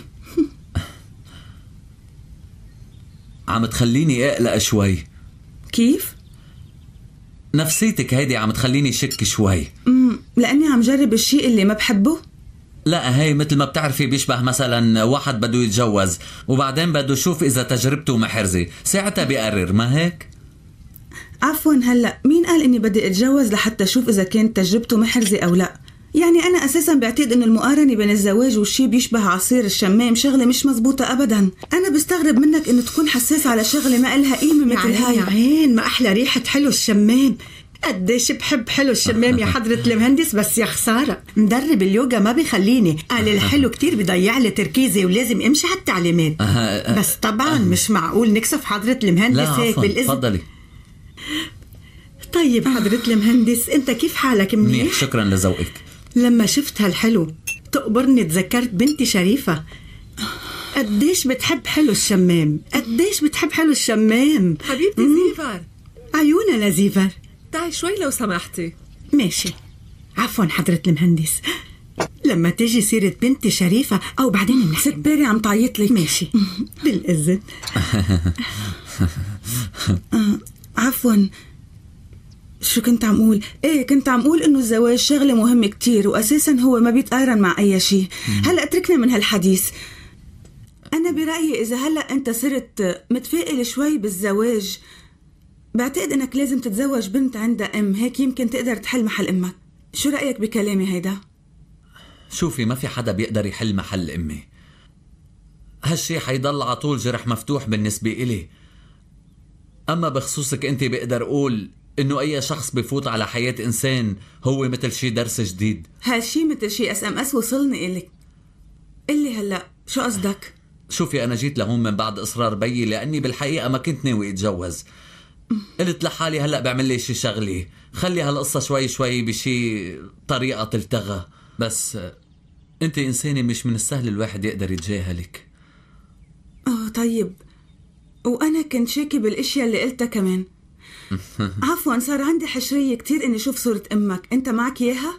عم تخليني اقلق شوي. كيف؟ نفسيتك هيدي عم تخليني شك شوي. لاني عم جرب الشيء اللي ما بحبه. لا هي مثل ما بتعرفي بيشبه مثلا واحد بده يتجوز وبعدين بده يشوف اذا تجربته محرزة، ساعتها بيقرر، ما هيك؟ عفوا هلا مين قال اني بدي اتجوز لحتى اشوف اذا كانت تجربته محرزة او لا؟ يعني انا اساسا بعتقد انه المقارنة بين الزواج والشي بيشبه عصير الشمام شغلة مش مزبوطة ابدا. انا بستغرب منك انه تكون حساس على شغلة ما إلها قيمة مثل هاي. يا عين ما احلى ريحة حلو الشمام. قديش بحب حلو الشمام يا حضرة المهندس، بس يا خسارة مدرب اليوجا ما بيخليني. قال الحلو كتير بيضيع لي تركيزي ولازم امشي على التعليمات. بس طبعا مش معقول نكسف حضرة المهندس هيك بالإذن. تفضلي. طيب حضرة المهندس انت كيف حالك؟ منيح شكرا لذوقك. لما شفت هالحلو تقبرني تذكرت بنتي شريفة. قديش بتحب حلو الشمام، قديش بتحب حلو الشمام. حبيبتي زيفر، عيوننا لزيفر. تعي شوي لو سمحتي. ماشي. عفوا حضرة المهندس، لما تيجي سيرة بنتي شريفة أو بعدين بنحكي. ست باري عم تعيط لك. ماشي بالإذن. عفوا، شو كنت عم أقول؟ كنت عم أقول إنه الزواج شغلة مهمة كتير، وأساسا هو ما بيتقارن مع أي شيء. هلأ اتركنا من هالحديث. أنا برأيي إذا هلأ أنت صرت متفائل شوي بالزواج، بعتقد إنك لازم تتزوج بنت عندها أم، هيك يمكن تقدر تحل محل أمك. شو رأيك بكلامي هيدا؟ شوفي، ما في حدا بيقدر يحل محل أمي. هالشي حيضل على طول جرح مفتوح بالنسبة إلي. أما بخصوصك أنت بقدر أقول إنه أي شخص بفوت على حياة إنسان هو مثل شي درس جديد. هالشي مثل شي SMS وصلني إلك. قلي هلأ شو قصدك؟ شوفي، أنا جيت لهون من بعد إصرار بيي، لأني بالحقيقة ما كنت ناوي أتجوز. قلت لحالي هلأ بعمل لي شي شغلي، خلي هالقصة شوي شوي بشي طريقة تلتغى. بس أنت إنسانة مش من السهل الواحد يقدر يتجاهلك. طيب، وأنا كنت شاكي بالاشياء اللي قلتها كمان. عفوا، صار عندي حشرية كتير إني شوف صورة أمك. أنت معك إياها؟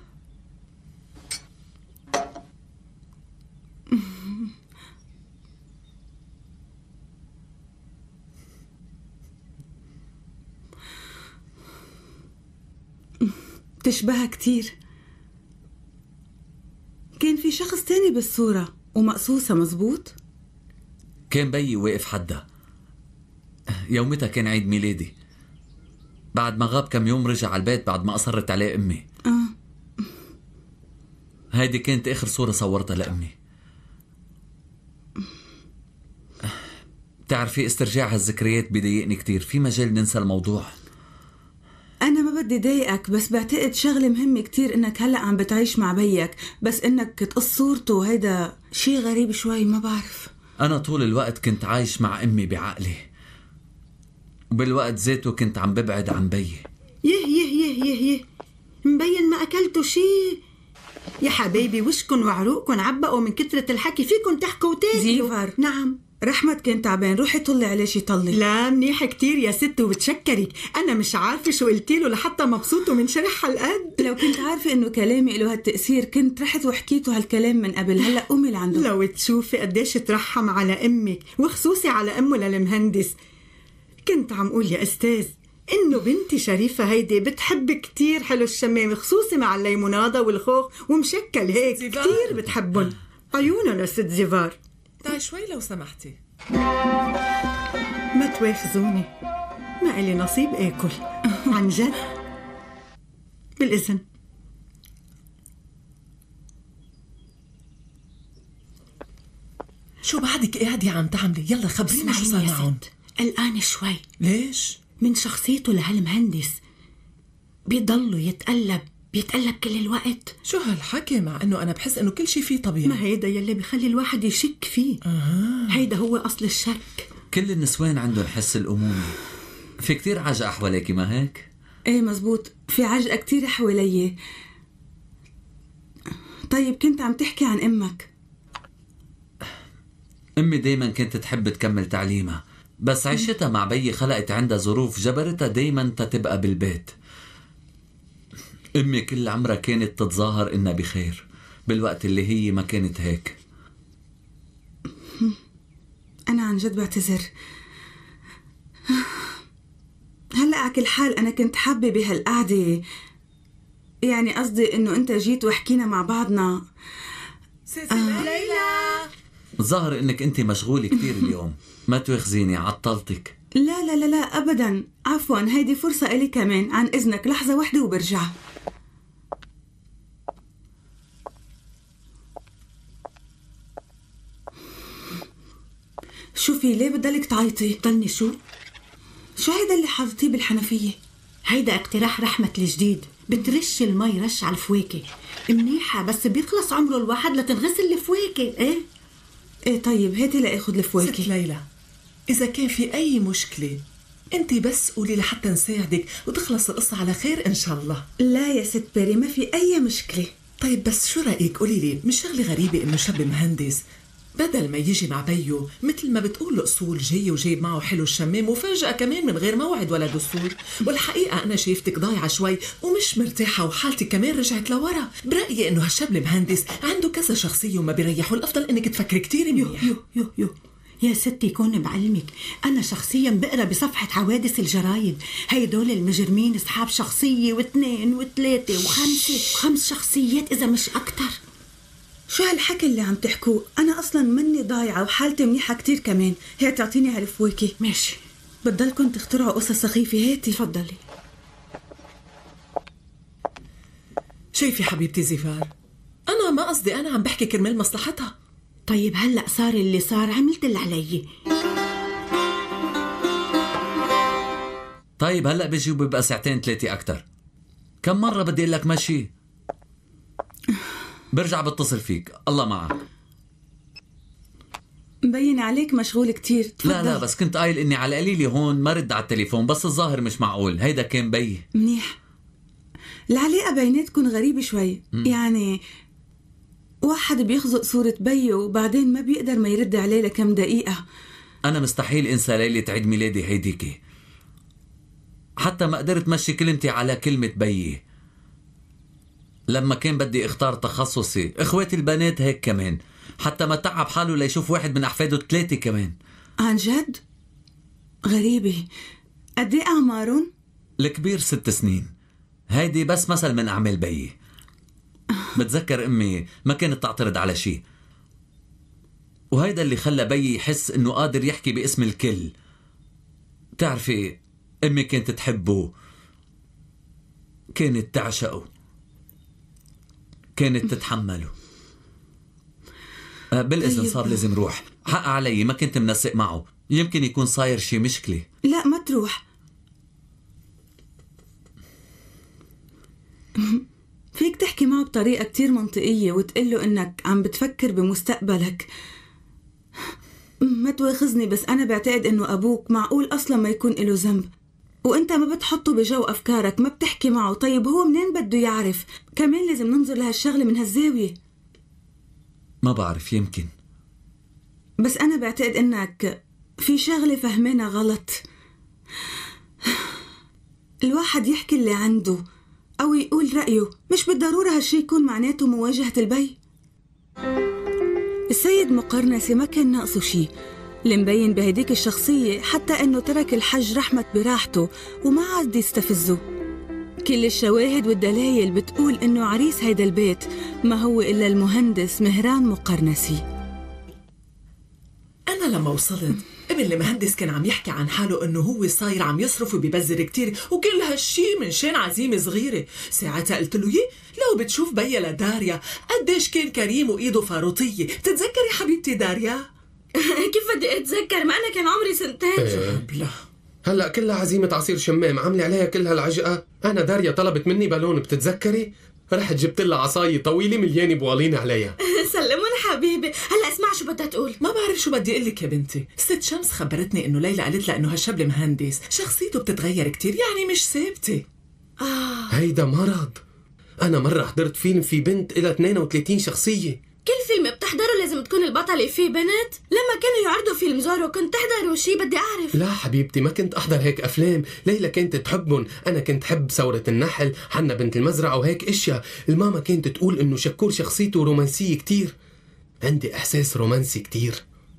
تشبهها كتير. كان في شخص تاني بالصورة ومقصوصة، مزبوط؟ كان بيي واقف حدها. يومتها كان عيد ميلادي. بعد ما غاب كم يوم رجع على البيت بعد ما أصرت عليه أمي. هيدي كانت آخر صورة صورتها لأمي. بتعرفي، استرجاع هالذكريات بيضايقني كتير. في مجال ننسى الموضوع؟ أنا ما بدي ضايقك، بس بعتقد شغلة مهمة كتير إنك هلأ عم بتعيش مع بيك، بس إنك تقص صورته هيدا شي غريب شوي. ما بعرف. أنا طول الوقت كنت عايش مع أمي بعقلي، وبالوقت ذاته كنت عم ببعد عن بيي. يه مبين ما أكلتوا شي يا حبايبي. وشكن وعروقكن عبقوا من كترة الحكي، فيكن تحكوا وتاكلوا. زيفر. نعم. رحمت كان تعبان، روحي طلي عليه شي طلي. لا منيح كتير يا ست وبتشكرك. أنا مش عارفة شو قلتيله لحتى مبسوط ومنشرح هالقد. لو كنت عارفة إنه كلامي له هالتأثير كنت رحت وحكيته هالكلام من قبل. هلأ قومي لعنده. لو تشوفي قديش ترحم على أمك، وخصوصي على أمه للمهندس. كنت عم قول يا أستاذ إنه بنتي شريفة هيدي بتحب كتير حلو الشمام، خصوصي مع الليمونادة والخوخ ومشكل هيك كتير بتحبن. عيوننا لست زيفار. تعي شوي لو سمحتي. ما تواخذوني، ما إلي نصيب آكل. عن جد. بالإذن. شو بعدك قاعدة عم تعملي؟ يلا خبرينا شو صار معهم. قلقانة شوي. ليش؟ من شخصيته لهالمهندس، بيضلوا بيتقلب كل الوقت. شو هالحكي، مع انه انا بحس انه كل شيء فيه طبيعي. ما هيدا يلي بيخلي الواحد يشك فيه. هيدا هو اصل الشك. كل النسوان عندهم حس الأمومة. في كتير عجقة حواليكي، ما هيك؟ ايه مزبوط، في عجقة كتير حوالي. طيب، كنت عم تحكي عن أمك. أمي دايما كانت تحب تكمل تعليمها، بس عيشتها مع بيي خلقت عندها ظروف جبرتها دايما تبقى بالبيت. أمي كل عمرها كانت تتظاهر إنها بخير بالوقت اللي هي ما كانت هيك. أنا عن جد بعتذر. هلأ على كل حال أنا كنت حابة بهالقعدة، يعني قصدي إنه أنت جيت وحكينا مع بعضنا. ليلى، ظاهر إنك أنت مشغولة كتير اليوم. ما تواخذيني عطلتك. لا لا لا لا أبدا، عفوا، هيدي فرصة إلي كمان. عن إذنك لحظة واحدة وبرجع. شوفي، ليه بدلك تعيطي؟ ضلني شو هيدا اللي حاططيه بالحنفية؟ هيدا اقتراح رحمة الجديد، بترش المي رش على الفواكه. منيحة، بس بيخلص عمره الواحد لتنغسل الفواكه. ايه طيب هاتي لأخذ الفواكه. ست ليلى، إذا كان في أي مشكلة أنت بس قولي لحتى نساعدك وتخلص القصة على خير إن شاء الله. لا يا ست باري، ما في أي مشكلة. طيب بس شو رأيك قولي لي، مش شغلة غريبة إنه شاب مهندس بدل ما يجي مع بيو مثل ما بتقول الأصول جاي وجايب معه حلو الشمام وفجأة كمان من غير موعد ولا دستور؟ والحقيقة أنا شايفتك ضايعة شوي ومش مرتاحة وحالتي كمان رجعت لورا. برأيي إنه هالشاب المهندس عنده كذا شخصية وما بيريحه، الأفضل إنك تفكري كتير منيح. يو يا ستي كون بعلمك، أنا شخصيا بقرأ بصفحة حوادث الجرايد. هيدول المجرمين أصحاب شخصية واثنين وثلاثة وخمس شخصيات إذا مش أكتر. شو هالحكي اللي عم تحكوه؟ أنا أصلا مني ضايعة وحالتي منيحة كتير كمان. هي تعطيني هالفواكه. ماشي، بتضلكن تخترعوا قصص سخيفة. هاتي تفضلي. شايفي حبيبتي زفار، أنا ما قصدي، أنا عم بحكي كرمال مصلحتها. طيب هلأ صار اللي صار، عملت اللي علي. طيب هلأ بيجي وبيبقى ساعتين 3 أكتر. كم مرة بدي أقول لك ماشي؟ برجع بتصل فيك. الله معك. مبين عليك مشغول كتير. تفضل. لا بس كنت قايل إني على قليلي هون ما رد على التليفون، بس الظاهر مش معقول. هيدا كان بي منيح. العلاقة بيناتكن غريبة شوي. يعني واحد بيخزق صورة بيه وبعدين ما بيقدر ما يرد عليه لكم دقيقة. أنا مستحيل إنسى ليلة عيد ميلادي هيديكي، حتى ما قدرت مشي كلمتي على كلمة بيي. لما كان بدي اختار تخصصي، اخواتي البنات هيك كمان، حتى ما تعب حاله ليشوف واحد من أحفاده 3 كمان. عن جد؟ غريبة. قد ايه أعمارهم؟ الكبير 6 سنين. هيدي بس مثل من أعمال بيي. بتذكر أمي ما كانت تعترض على شيء، وهيدا اللي خلى بيي يحس إنه قادر يحكي باسم الكل. تعرفي أمي كانت تحبه، كانت تعشقه، كانت تتحمله. بالإذن صار لازم روح. حق علي ما كنت منسق معه، يمكن يكون صاير شي مشكلة. لا ما تروح. فيك تحكي معه بطريقة كتير منطقية وتقله إنك عم بتفكر بمستقبلك. ما تواخذني، بس أنا بعتقد إنه أبوك معقول أصلا ما يكون له ذنب، وإنت ما بتحطه بجو أفكارك، ما بتحكي معه. طيب هو منين بده يعرف؟ كمان لازم ننظر لهالشغلة من هالزاوية. ما بعرف، يمكن. بس أنا بعتقد إنك في شغلة فهمانة غلط. الواحد يحكي اللي عنده أو يقول رأيه، مش بالضرورة هالشي يكون معناته مواجهة البي. السيد مقرنسي ما كان ناقصه شي. اللي مبين بهديك الشخصية حتى إنه ترك الحج رحمة براحته وما عاد يستفزه. كل الشواهد والدلائل بتقول إنه عريس هيدا البيت ما هو إلا المهندس مهران مقرنسي. أنا لما وصلت ابن المهندس كان عم يحكي عن حاله إنه هو صاير عم يصرف وبيبذر كتير، وكل هالشي من شان عزيمة صغيرة. ساعتها قلت له لو بتشوف بيا لداريا قديش كان كريم وإيده فاروطية. بتتذكري حبيبتي داريا؟ كيف بدي أتذكر؟ ما أنا كان عمري 2 لا هلأ كلها عزيمة عصير شمام عاملة عليها كل هالعجقة. أنا داريا طلبت مني بالون، بتتذكري؟ رحت جبت لها عصاية طويلة مليانة بوالين عليها. سلمون حبيبي. هلا اسمع شو بدها تقول. ما بعرف شو بدي اقول لك يا بنتي. ست شمس خبرتني انه ليلى قالت لها انه هالشاب المهندس شخصيته بتتغير كتير، يعني مش ثابته. هيدا مرض. انا مرة حضرت فيلم في بنت إلها 32 شخصية. كل فيلم بتحضره لازم تكون البطلة فيه بنت؟ لما كانوا يعرضوا فيلم زورو كنت تحضروا شي؟ بدي أعرف. لا حبيبتي، ما كنت أحضر هيك أفلام. ليلى كانت تحبهم، أنا كنت حب ثورة النحل، حنا بنت المزرعة وهيك إشياء. الماما كانت تقول إنه شكور شخصيته رومانسية كتير. عندي إحساس رومانسي كتير.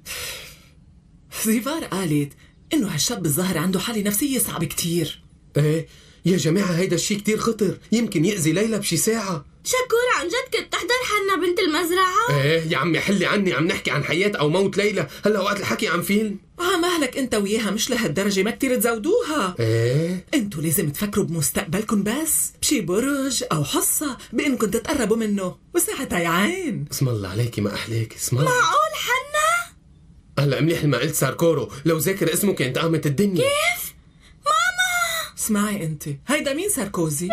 زيفار قالت إنه هالشاب الظاهر عنده حالة نفسية صعبة كتير. إيه يا جماعة، هيدا الشي كتير خطر، يمكن يأذي ليلى بشي ساعة. شكور عن جد كنت تحضر حنا بنت المزرعة؟ ايه يا عمي حلي عني، عم نحكي عن حياة او موت ليلى، هلا وقت الحكي عن فيلم. مهلك انت وياها مش لهالدرجة، ما كتير تزودوها. ايه انتوا لازم تفكروا بمستقبلكم، بس بشي برج او حصة بانكم تتقربوا منه، وساعتها يا عين. اسم الله عليكي ما احليك. اسم الله. معقول حنا؟ هلا مليح ما قلت ساركورو، لو ذاكر اسمه كانت قامت الدنيا. كيف؟ ماما اسمعي انت، هيدا مين ساركوزي؟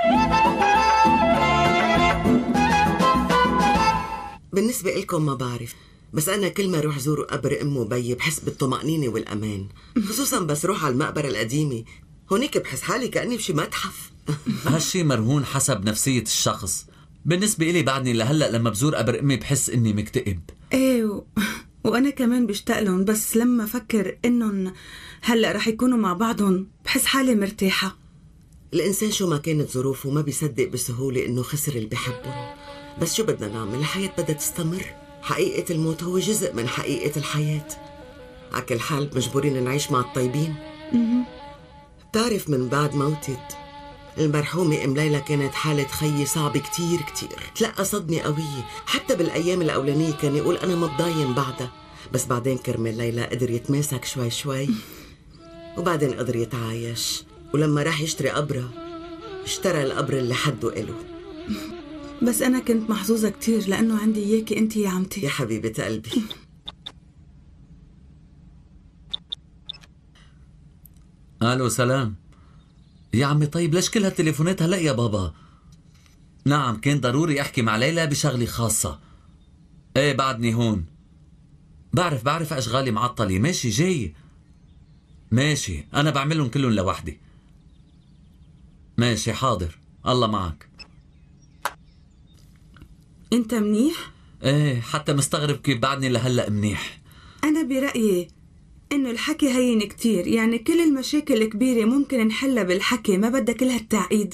بالنسبة لكم ما بعرف، بس أنا كل ما روح زور قبر أم وبي بحس بالطمأنينة والأمان، خصوصا بس روح على المقبرة القديمة، هونيك بحس حالي كأني بشي متحف. هالشي مرهون حسب نفسية الشخص. بالنسبة إلي بعدني لهلأ لما بزور قبر أمي بحس إني مكتئب. ايه وأنا كمان بشتاق لهم، بس لما فكر إنهم هلأ رح يكونوا مع بعضهم بحس حالي مرتاحة. الإنسان شو ما كانت ظروفه ما بيصدق بسهولة إنه خسر اللي بحبهم، بس شو بدنا نعمل؟ الحياة بدها تستمر، حقيقة الموت هو جزء من حقيقة الحياة. على كل حال مجبورين نعيش مع الطيبين. بتعرف من بعد موتت المرحومة أم ليلى كانت حالة خيي صعبة كتير كتير، تلقى صدمة قوية، حتى بالأيام الأولانية كان يقول أنا متضاين بعدها، بس بعدين كرمال ليلى قدر يتماسك شوي شوي، وبعدين قدر يتعايش، ولما راح يشتري قبرة اشترى القبر اللي حده إله. بس أنا كنت محظوظة كتير لأنه عندي إياكي أنت يا عمتي. يا حبيبة قلبي. ألو سلام يا عمي. طيب ليش كل هالتليفونات هلأ يا بابا؟ نعم كان ضروري أحكي مع ليلى بشغلي خاصة. ايه بعدني هون. بعرف أشغالي معطلة. ماشي جاي. ماشي أنا بعملهم كلهم لوحدي. ماشي حاضر. الله معك. أنت منيح؟ ايه حتى مستغرب كيف بعدني لهلأ منيح. أنا برأيي إنه الحكي هين كتير، يعني كل المشاكل الكبيرة ممكن نحلها بالحكي، ما بدها كل هالتعقيد.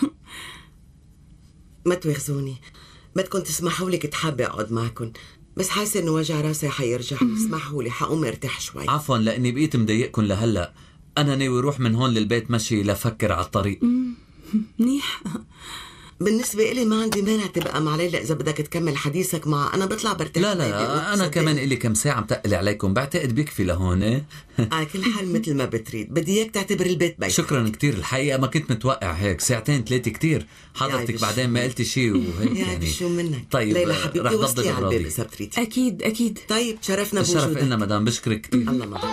ما تواخذوني، بدكم تسمحوا لي، كنت حابة أقعد معكم، بس حاسة إنه وجع راسي حيرجع. اسمحوا لي حقوم ارتاح شوي. عفوا لأني بقيت مضايقكم لهلأ. أنا ناوي روح من هون للبيت مشي لفكر على الطريق. منيح. بالنسبة إلي ما عندي مانع تبقى مع ليلى إذا بدك تكمل حديثك معها، أنا بطلع برتاح. لا أنا كمان إلي كم ساعة متقل عليكم، بعتقد بيكفي لهون. إيه على كل حال مثل ما بتريد، بدي إياك تعتبر البيت بيتك. شكرا كتير، الحقيقة ما كنت متوقع هيك، ساعتين 3 كتير. حضرتك بعدين ما قلتي شيء وهيك يعني شو منك. طيب ليلى حبيبتي رح وصلي ضبط على الباب إذا بتريدي. أكيد. طيب شرفنا بوجودك. الشرف إلنا مدام، بشكرك كتير. الله معك.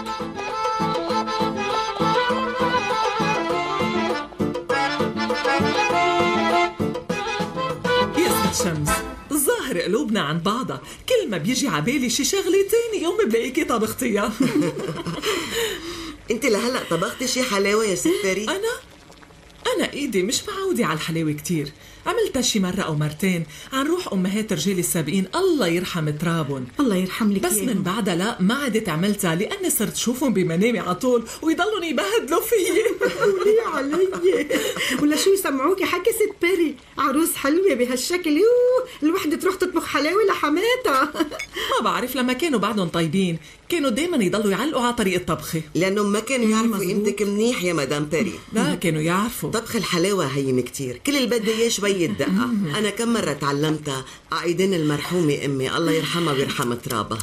شمس، الظاهر قلوبنا عن بعضها، كل ما بيجي عبالي شي شغلة تاني يوم بلاقيكي طبختيها. انت لهلا طبختي شي حلاوة يا ست باري؟ أنا إيدي مش معودة على الحلاوة كتير، عملتها شي مرة أو مرتين عن روح أمهات رجالي السابقين الله يرحم ترابهم. الله يرحم لك. بس من بعدها لا ما عدت عملتها، لأني صرت شوفهم بمنامي على طول ويضلون يبهدلوا فيي. ولي علي ولا شو يسمعوكي حكي ست باري، عروس حلوة بهالشكل الوحدة تروح تطبخ حلاوة لحماتها. ما بعرف، لما كانوا بعدهم طيبين كانوا دايما يضلوا يعلقوا على طريقة طبخي، لأنهم ما كانوا يعرفوا قيمتك منيح يا مدام باري. لا كانوا يعرفوا. طبخ الحلاوة هين كتير، كل اللي بدها اياه شوية دقة. أنا كم مرة تعلمتها عايدين المرحومة أمي الله يرحمها ويرحم ترابها.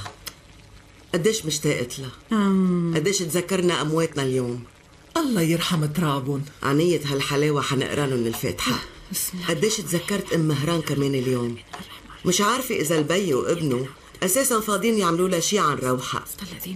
قديش مشتاقت لها، قديش تذكرنا أمواتنا اليوم. الله يرحم ترابهم. عنية هالحلاوة حنقرا لهم الفاتحة. قديش تذكرت أم مهران كمان اليوم. مش عارفة إذا البي وابنه أساساً فاضيين يعملوا لها شي عن روحة.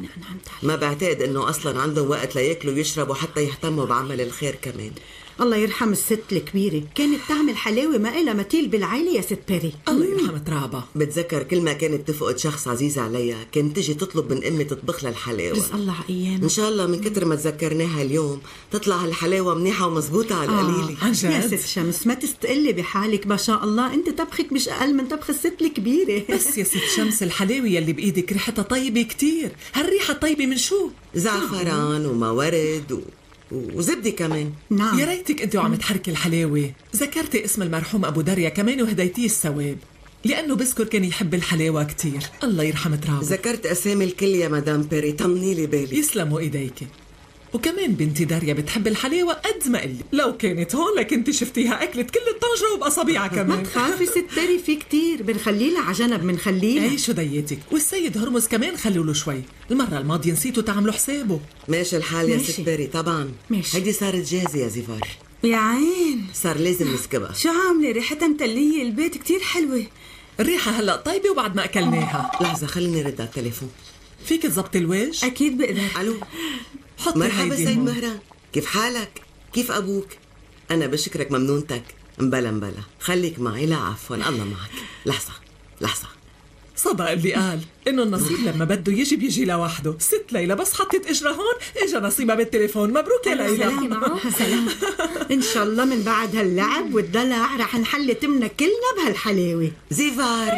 ما بعتقد إنه أصلاً عندهم وقت لياكلوا ويشربوا حتى يهتموا بعمل الخير كمان. الله يرحم الست الكبيرة، كانت تعمل حلاوة ما إلها مثيل بالعيلة يا ست باري. الله يرحم ترابها. بتذكر كل ما كانت تفقد شخص عزيز عليها كانت تجي تطلب من أمي تطبخ لها الحلاوة. رزق الله على أيام. إن شاء الله من كتر ما تذكرناها اليوم تطلع هالحلاوة منيحة ومزبوطة على القليلة. عن جد؟ يا ست شمس ما تستقلي بحالك، ما شاء الله أنت طبخك مش أقل من طبخ الست الكبيرة. بس يا ست شمس الحلاوة يلي بإيدك ريحتها طيبة كتير. هالريحة طيبة من شو؟ زعفران ومورد وزبدة كمان. نعم. يا ريتك انت وعم تحركي الحلاوة ذكرتي اسم المرحوم أبو دريا كمان وهديتيه الثواب، لأنه بذكر كان يحب الحلاوة كتير. الله يرحم ترابه. ذكرت أسامي الكل يا مدام بيري، طمني لي بالي. يسلموا إيديك. وكمان بنتي داريا بتحب الحلاوة قد ما قلي، لو كانت هون لكنت شفتيها أكلت كل الطنجرة وبأصابيعها كمان. ما تخافي ست باري، في كتير بنخلي لها عجنب بنخلي لها. اي شو ديتك. والسيد هرمز كمان خلوا له شوي، المرة الماضية نسيتوا تعملوا حسابه. ماشي الحال يا ست باري طبعا. ماشي. هيدي صارت جاهزة يا زفار. يا عين صار لازم نسكبها. شو عاملة؟ ريحتها متلية، البيت كتير حلوة. الريحة هلأ طيبة وبعد ما أكلناها. لحظة خليني رد على التليفون. فيك تزبطي الوجه؟ أكيد بقدر. ألو. حطي مرحبا هيدي سيد هون. مهران، كيف حالك؟ كيف أبوك؟ أنا بشكرك ممنونتك. مبلا خليك معي. لا عفوا، الله معك. لحظة صدق اللي قال إنه النصيب لما بده يجي بيجي لوحده. ست ليلى بس حطت إجرها هون إجا نصيبها بالتليفون. مبروك يا ليلى. سلام. إن شاء الله من بعد هاللعب والدلع رح نحل تمنا كلنا بهالحلاوة. زيفار.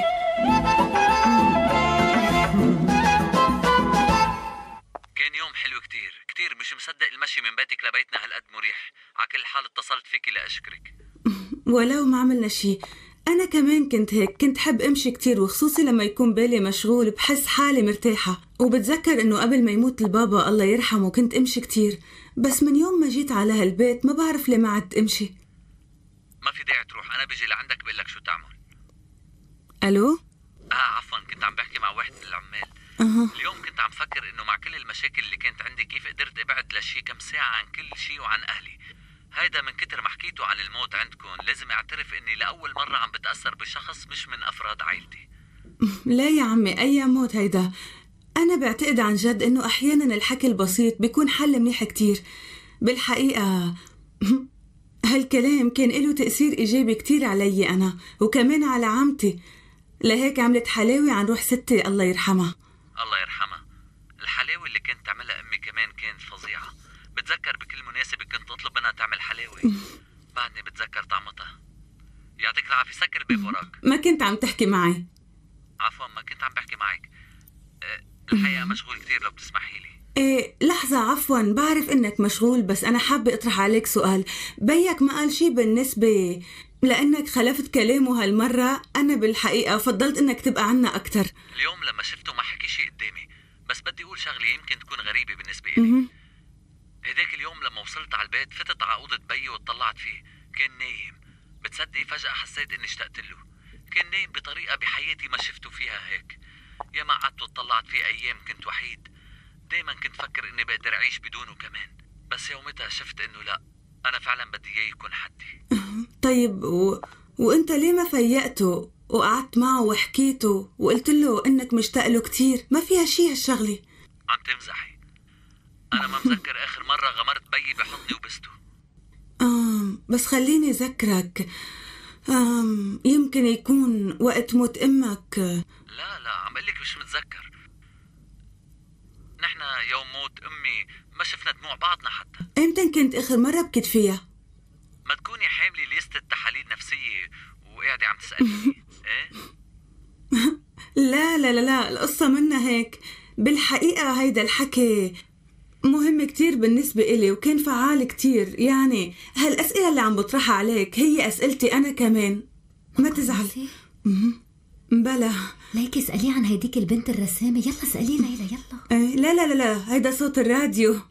كان يوم حلو كتير مش مصدق المشي من بيتك لبيتنا هالقد مريح. على كل حال اتصلت فيكي لأشكرك. ولو ما عملنا شي، أنا كمان كنت هيك، كنت حب أمشي كتير، وخصوصي لما يكون بالي مشغول بحس حالي مرتاحة. وبتذكر إنه قبل ما يموت البابا الله يرحمه كنت أمشي كتير، بس من يوم ما جيت على هالبيت ما بعرف ليه ما عدت أمشي. ما في داعي تروح، أنا بيجي لعندك بقلك شو تعمل. ألو؟ عفوا، كنت عم بحكي مع واحد من العمال. اليوم كنت عم فكر إنه مع كل المشاكل اللي كانت عندي كيف قدرت أبعد لشي كم ساعة عن كل شي وعن أهلي. هيدا من كتر ما حكيتوا عن الموت عندكم لازم اعترف اني لأول مرة عم بتأثر بشخص مش من أفراد عائلتي. لا يا عمي، أي موت هيدا؟ أنا بعتقد عن جد إنه أحيانا الحكي البسيط بيكون حل منيح كتير. بالحقيقة هالكلام كان له تأثير إيجابي كتير علي أنا وكمان على عمتي، لهيك عملت حلاوي عن روح ستي الله يرحمها. الله يرحمها. الحلاوي اللي كانت تعملها أمي كمان كانت فظيعة. بتذكر بكل مناسبة كنت أطلب منها تعمل حلاوي، بعدني بتذكر طعمتها. يعطيك العافية. سكر الباب وراك. ما كنت عم تحكي معي. عفوا، ما كنت عم بحكي معك. الحقيقة مشغول كتير لو بتسمحي لي. إيه لحظة، عفوا، بعرف إنك مشغول بس أنا حابة أطرح عليك سؤال. بيك ما قال شي بالنسبة لأنك خلفت كلامه هالمرة؟ أنا بالحقيقة فضلت إنك تبقى عنا أكتر. اليوم لما شفته ما حكي شي قدامي، بس بدي أقول شغلة يمكن تكون غريبة بالنسبة لي. هداك اليوم لما وصلت على البيت فتت على أوضة بيي وطلعت فيه، كان نايم. بتصدقي فجأة حسيت إني اشتقت له. كان نايم بطريقة بحياتي ما شفته فيها هيك. يا ما قعدت وطلعت فيه أيام كنت وحيد. دايما كنت فكر إني بقدر أعيش بدونه كمان، بس يومتها شفت إنه لا، أنا فعلا بدي إياه يكون حدي. طيب وأنت ليه ما فيقته وقعدت معه وحكيته وقلت له إنك مشتاق له كتير؟ ما فيها شي هالشغلة. عم تمزحي؟ أنا ما مذكر آخر مرة غمرت بيي بحضني وبسته. بس خليني أذكرك، يمكن يكون وقت موت أمك. لا عم قلك مش متذكر. نحن يوم موت أمي ما شفنا دموع بعضنا حتى. إمتى كنت آخر مرة بكت فيها؟ ما تكوني حاملة ليستة تحاليل نفسية وقاعدة عم تسأليني. إيه؟ لا القصة منا هيك. بالحقيقة هيدا الحكي مهم كتير بالنسبة إلي وكان فعال كتير. يعني هالأسئلة اللي عم بطرحها عليك هي أسئلتي أنا كمان. ما تزعل. بلا ليك اسألي عن هيديك البنت الرسامة. يلا اسألي ليلى يلا. لا هيدا صوت الراديو.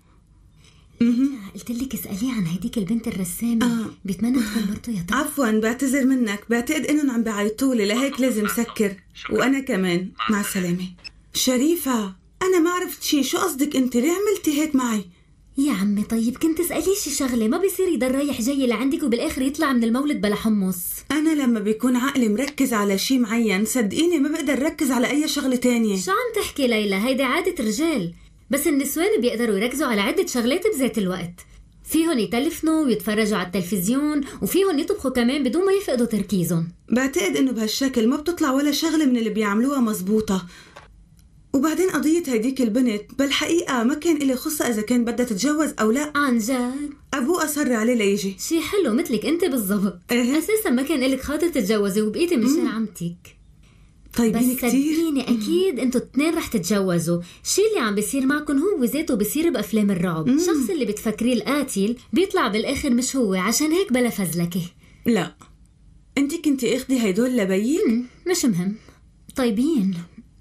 قلت لك اسألي عن هيديك البنت الرسامة. بيتمنى تكون مرته يا ترى. عفوا، بعتذر منك، بعتقد إنهم عم بيعيطولي لهيك لازم سكر. وأنا كمان مع السلامة. شريفة، أنا ما عرفت شي، شو قصدك أنت؟ ليه عملتي هيك معي؟ يا عمي طيب كنت اسألي شي شغلة، ما بيصير يضل رايح جاي لعندك وبالآخر يطلع من المولد بلا حمص. أنا لما بيكون عقلي مركز على شي معين صدقيني ما بقدر ركز على أي شغلة تانية. شو عم تحكي ليلى؟ هيدا عادة رجال، بس النسوان بيقدروا يركزوا على عدة شغلات بذات الوقت. فيهم يتلفنوا ويتفرجوا على التلفزيون وفيهم يطبخوا كمان بدون ما يفقدوا تركيزهم. بعتقد إنه بهالشكل ما بتطلع ولا شغلة من اللي بيعملوها مزبوطة. وبعدين قضية هيديك البنت بالحقيقة ما كان إلي خصة إذا كان بدها تتجوز أو لا. عن جد؟ أبوه أصر عليه ليجي. شي حلو مثلك أنت بالضبط. أساسا ما كان إلك خاطر تتجوزي وبقيتي مشان عمتك. طيبين بس كتير. صدقيني أكيد أنتوا اثنين رح تتجوزوا. شي اللي عم بيصير معكم هو ذاته بيصير بأفلام الرعب. الشخص اللي بتفكريه القاتل بيطلع بالآخر مش هو، عشان هيك بلا فزلكة. لا أنت كنتي اخدي هيدول لبيك؟ مش مهم. طيبين.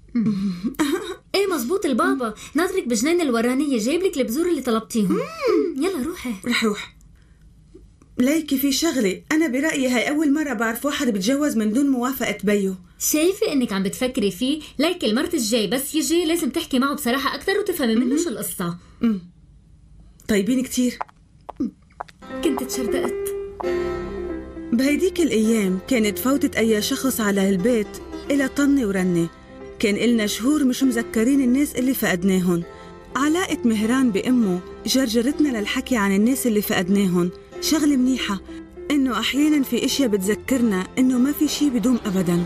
ايه مزبوط. البابا ناطرك بجنين الورانية، جايب لك البذور اللي طلبتيهم. يلا روحي. رح روح. ليكي في شغلة، أنا برأيي هاي أول مرة بعرف واحد بتجوز من دون موافقة بيو. شايفة إنك عم بتفكري فيه. ليك المرت الجاي بس يجي لازم تحكي معه بصراحة أكتر وتفهمي منه شو القصة. طيبين كتير. كنت تشردقت. بهيديك الأيام كانت فوتت أي شخص على هالبيت إلى طنة ورنة. كان إلنا شهور مش مذكرين الناس اللي فقدناهن، علاقة مهران بأمه جرجرتنا للحكي عن الناس اللي فقدناهم. شغلة منيحة إنه أحياناً في إشياء بتذكرنا إنه ما في شي بدوم أبداً.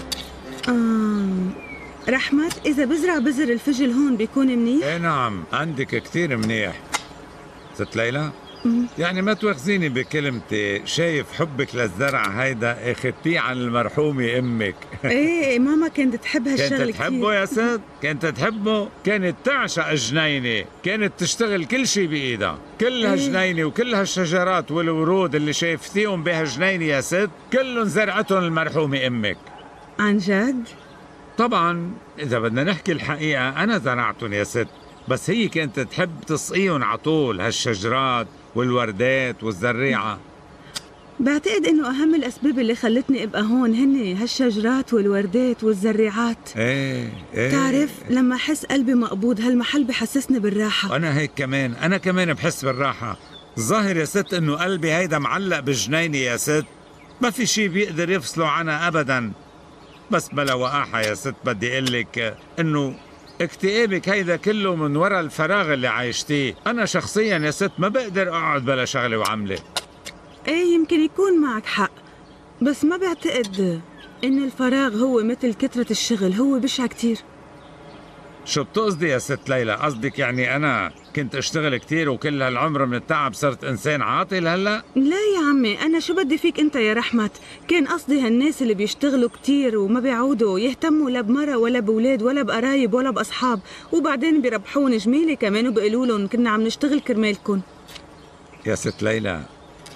رحمت، إذا بزرع بذر الفجل هون بيكون منيح؟ ايه نعم، عندك كتير منيح ست ليلى. يعني ما تواخذيني بكلمتي، شايف حبك للزرع هيدا اخدتيه عن المرحومة امك. ايه ماما كانت تحب هالشغل كتير. كانت تحبه يا ست، كانت تحبه، كانت تعشق الجنينة، كانت تشتغل كل شي بإيدها، كل هالجنينة وكل هالشجرات والورود اللي شايفتيهم بهالجنينة يا ست كلهم زرعتهم المرحومة امك. عن جد؟ طبعا إذا بدنا نحكي الحقيقة أنا زرعتهم يا ست، بس هي كانت تحب تسقيهم عطول هالشجرات والوردات والزريعة. بعتقد إنه أهم الأسباب اللي خلتني أبقى هون هن هالشجرات والوردات والزريعات. ايه تعرف لما أحس قلبي مقبوض هالمحل بحسسني بالراحة. أنا هيك كمان، أنا كمان بحس بالراحة. الظاهر يا ست إنه قلبي هيدا معلق بالجنينة يا ست، ما في شي بيقدر يفصله عنها أبداً. بس بلا وقاحة يا ست بدي قلك إنه اكتئابك هيدا كله من وراء الفراغ اللي عايشتيه. أنا شخصياً يا ست ما بقدر أقعد بلا شغلة وعملة. ايه يمكن يكون معك حق، بس ما بعتقد إن الفراغ هو مثل كثرة الشغل، هو بشع كتير. شو بتقصدي يا ست ليلى؟ قصدك يعني أنا كنت أشتغل كتير وكل هالعمر من التعب صرت إنسان عاطل هلأ؟ لا يا عمي، أنا شو بدي فيك أنت يا رحمت؟ كان قصدي هالناس اللي بيشتغلوا كتير وما بيعودوا يهتموا لا بمرة ولا بولاد ولا بقرايب ولا بأصحاب، وبعدين بيربحون جميلة كمان وبيقولوا لهم كنا عم نشتغل كرمالكن. يا ست ليلى،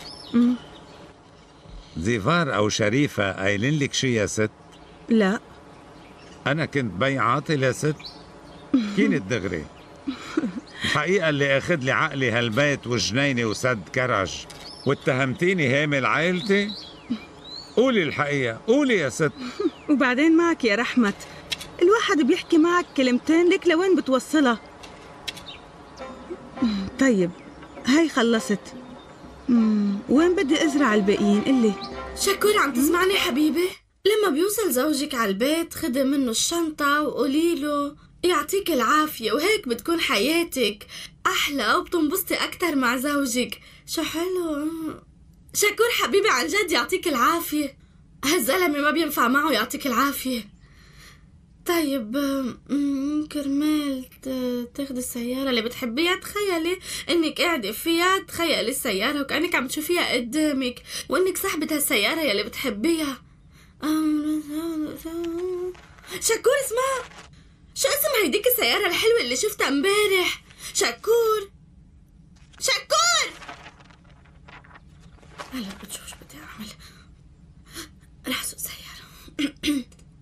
زيفار أو شريفة قايلين لك شي يا ست؟ لا. أنا كنت بي عاطل يا ست؟ كينت دغري. الحقيقة اللي أخذ لي عقلي هالبيت والجنينة وسد كرج، واتهمتيني هامل عائلتي؟ قولي الحقيقة، قولي يا ست. وبعدين معك يا رحمت، الواحد بيحكي معك كلمتين لك لوين بتوصلها. طيب هاي خلصت، وين بدي أزرع الباقيين؟ قلي. شكور عم تسمعني حبيبي؟ لما بيوصل زوجك على البيت خدي منه الشنطة وقولي له يعطيك العافية، وهيك بتكون حياتك أحلى وبتنبسطي أكتر مع زوجك. شو حلو. شكور حبيبي عن جد يعطيك العافية، هالزلمة ما بينفع معه يعطيك العافية. طيب كرمال تاخدي السيارة اللي بتحبيها، تخيلي انك قاعدة فيها، تخيلي السيارة وكأنك عم تشوفيها قدامك وانك صاحبة هالسيارة يلي بتحبيها. شكور اسمها شو اسم هيديك السيارة الحلوة اللي شفتها امبارح؟ شكور هلا بتشوف شو بدي اعمل. رح اسوق سيارة.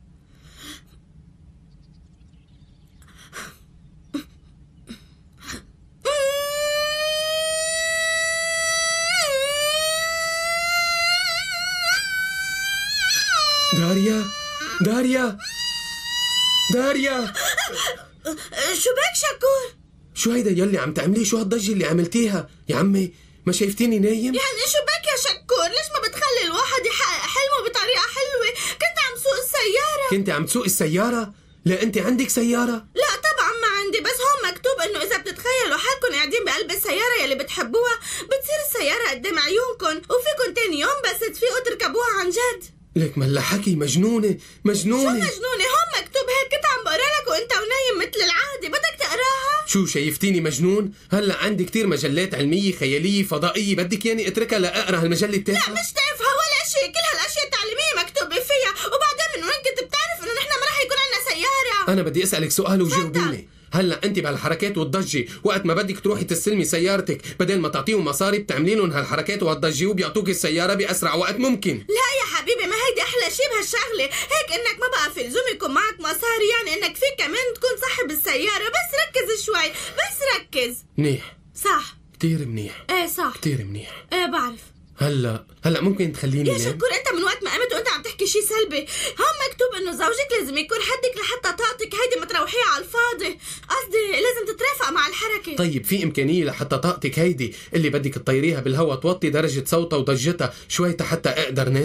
داريا شو بك شكور؟ شو هيدا يلي عم تعمليه؟ شو هالضجة اللي عملتيها يا عمي؟ ما شايفتيني نايم؟ يعني شو بك يا شكور؟ ليش ما بتخلي الواحد يحقق حلمه بطريقة حلوة؟ كنت عم سوق السيارة. كنت عم تسوق السيارة؟ لا انت عندك سيارة؟ لا طبعا ما عندي، بس هون مكتوب انه اذا بتتخيلوا حالكم قاعدين بقلب السيارة يلي بتحبوها بتصير السيارة قدام عيونكم وفيكم تاني يوم بس تفيقوا تركبوها عن جد. لك ملا حكي مجنونة. شو مجنونة؟ هون مكتوب هيك، كنت عم بقرا لك وانت ونايم مثل العادة، بدك تقراها؟ شو شايفتيني مجنون؟ هلا عندي كتير مجلات علمية خيالية فضائية، بدك ياني اتركها لأقرا هالمجلة التافهة؟ لا مش تافهة ولا شيء، كل هالاشياء التعليمية مكتوبة فيها. وبعدين من وين كنت بتعرف انه نحن ما رح يكون عنا سيارة؟ انا بدي اسألك سؤال وجاوبيني. هلا انت بهالحركات والضجه وقت ما بدك تروحي تستلمي سيارتك بدل ما تعطيهم مصاري بتعملي لهم هالحركات وهالضجه وبيعطوك السياره باسرع وقت ممكن. لا يا حبيبي، ما هيدي احلى شيء بهالشغله، هيك انك ما بقى في لزوم يكون معك مصاري، يعني انك فيك كمان تكون صاحب السياره. بس ركز شوي، بس ركز. منيح صح كتير منيح. ايه صح كتير منيح. ايه بعرف. هلا ممكن تخليني يا شكور انت من وقت ما قمت وانت عم تحكي شيء سلبي. هون مكتوب انه زوجك لازم يكون حدك لحتى طاقتك هيدي ما تروحيها على الفاضي، قصدي لازم تترافق مع الحركه. طيب في امكانيه لحتى طاقتك هيدي اللي بدك تطيريها بالهواء توطي درجه صوتها وضجتها شوي حتى اقدر نام؟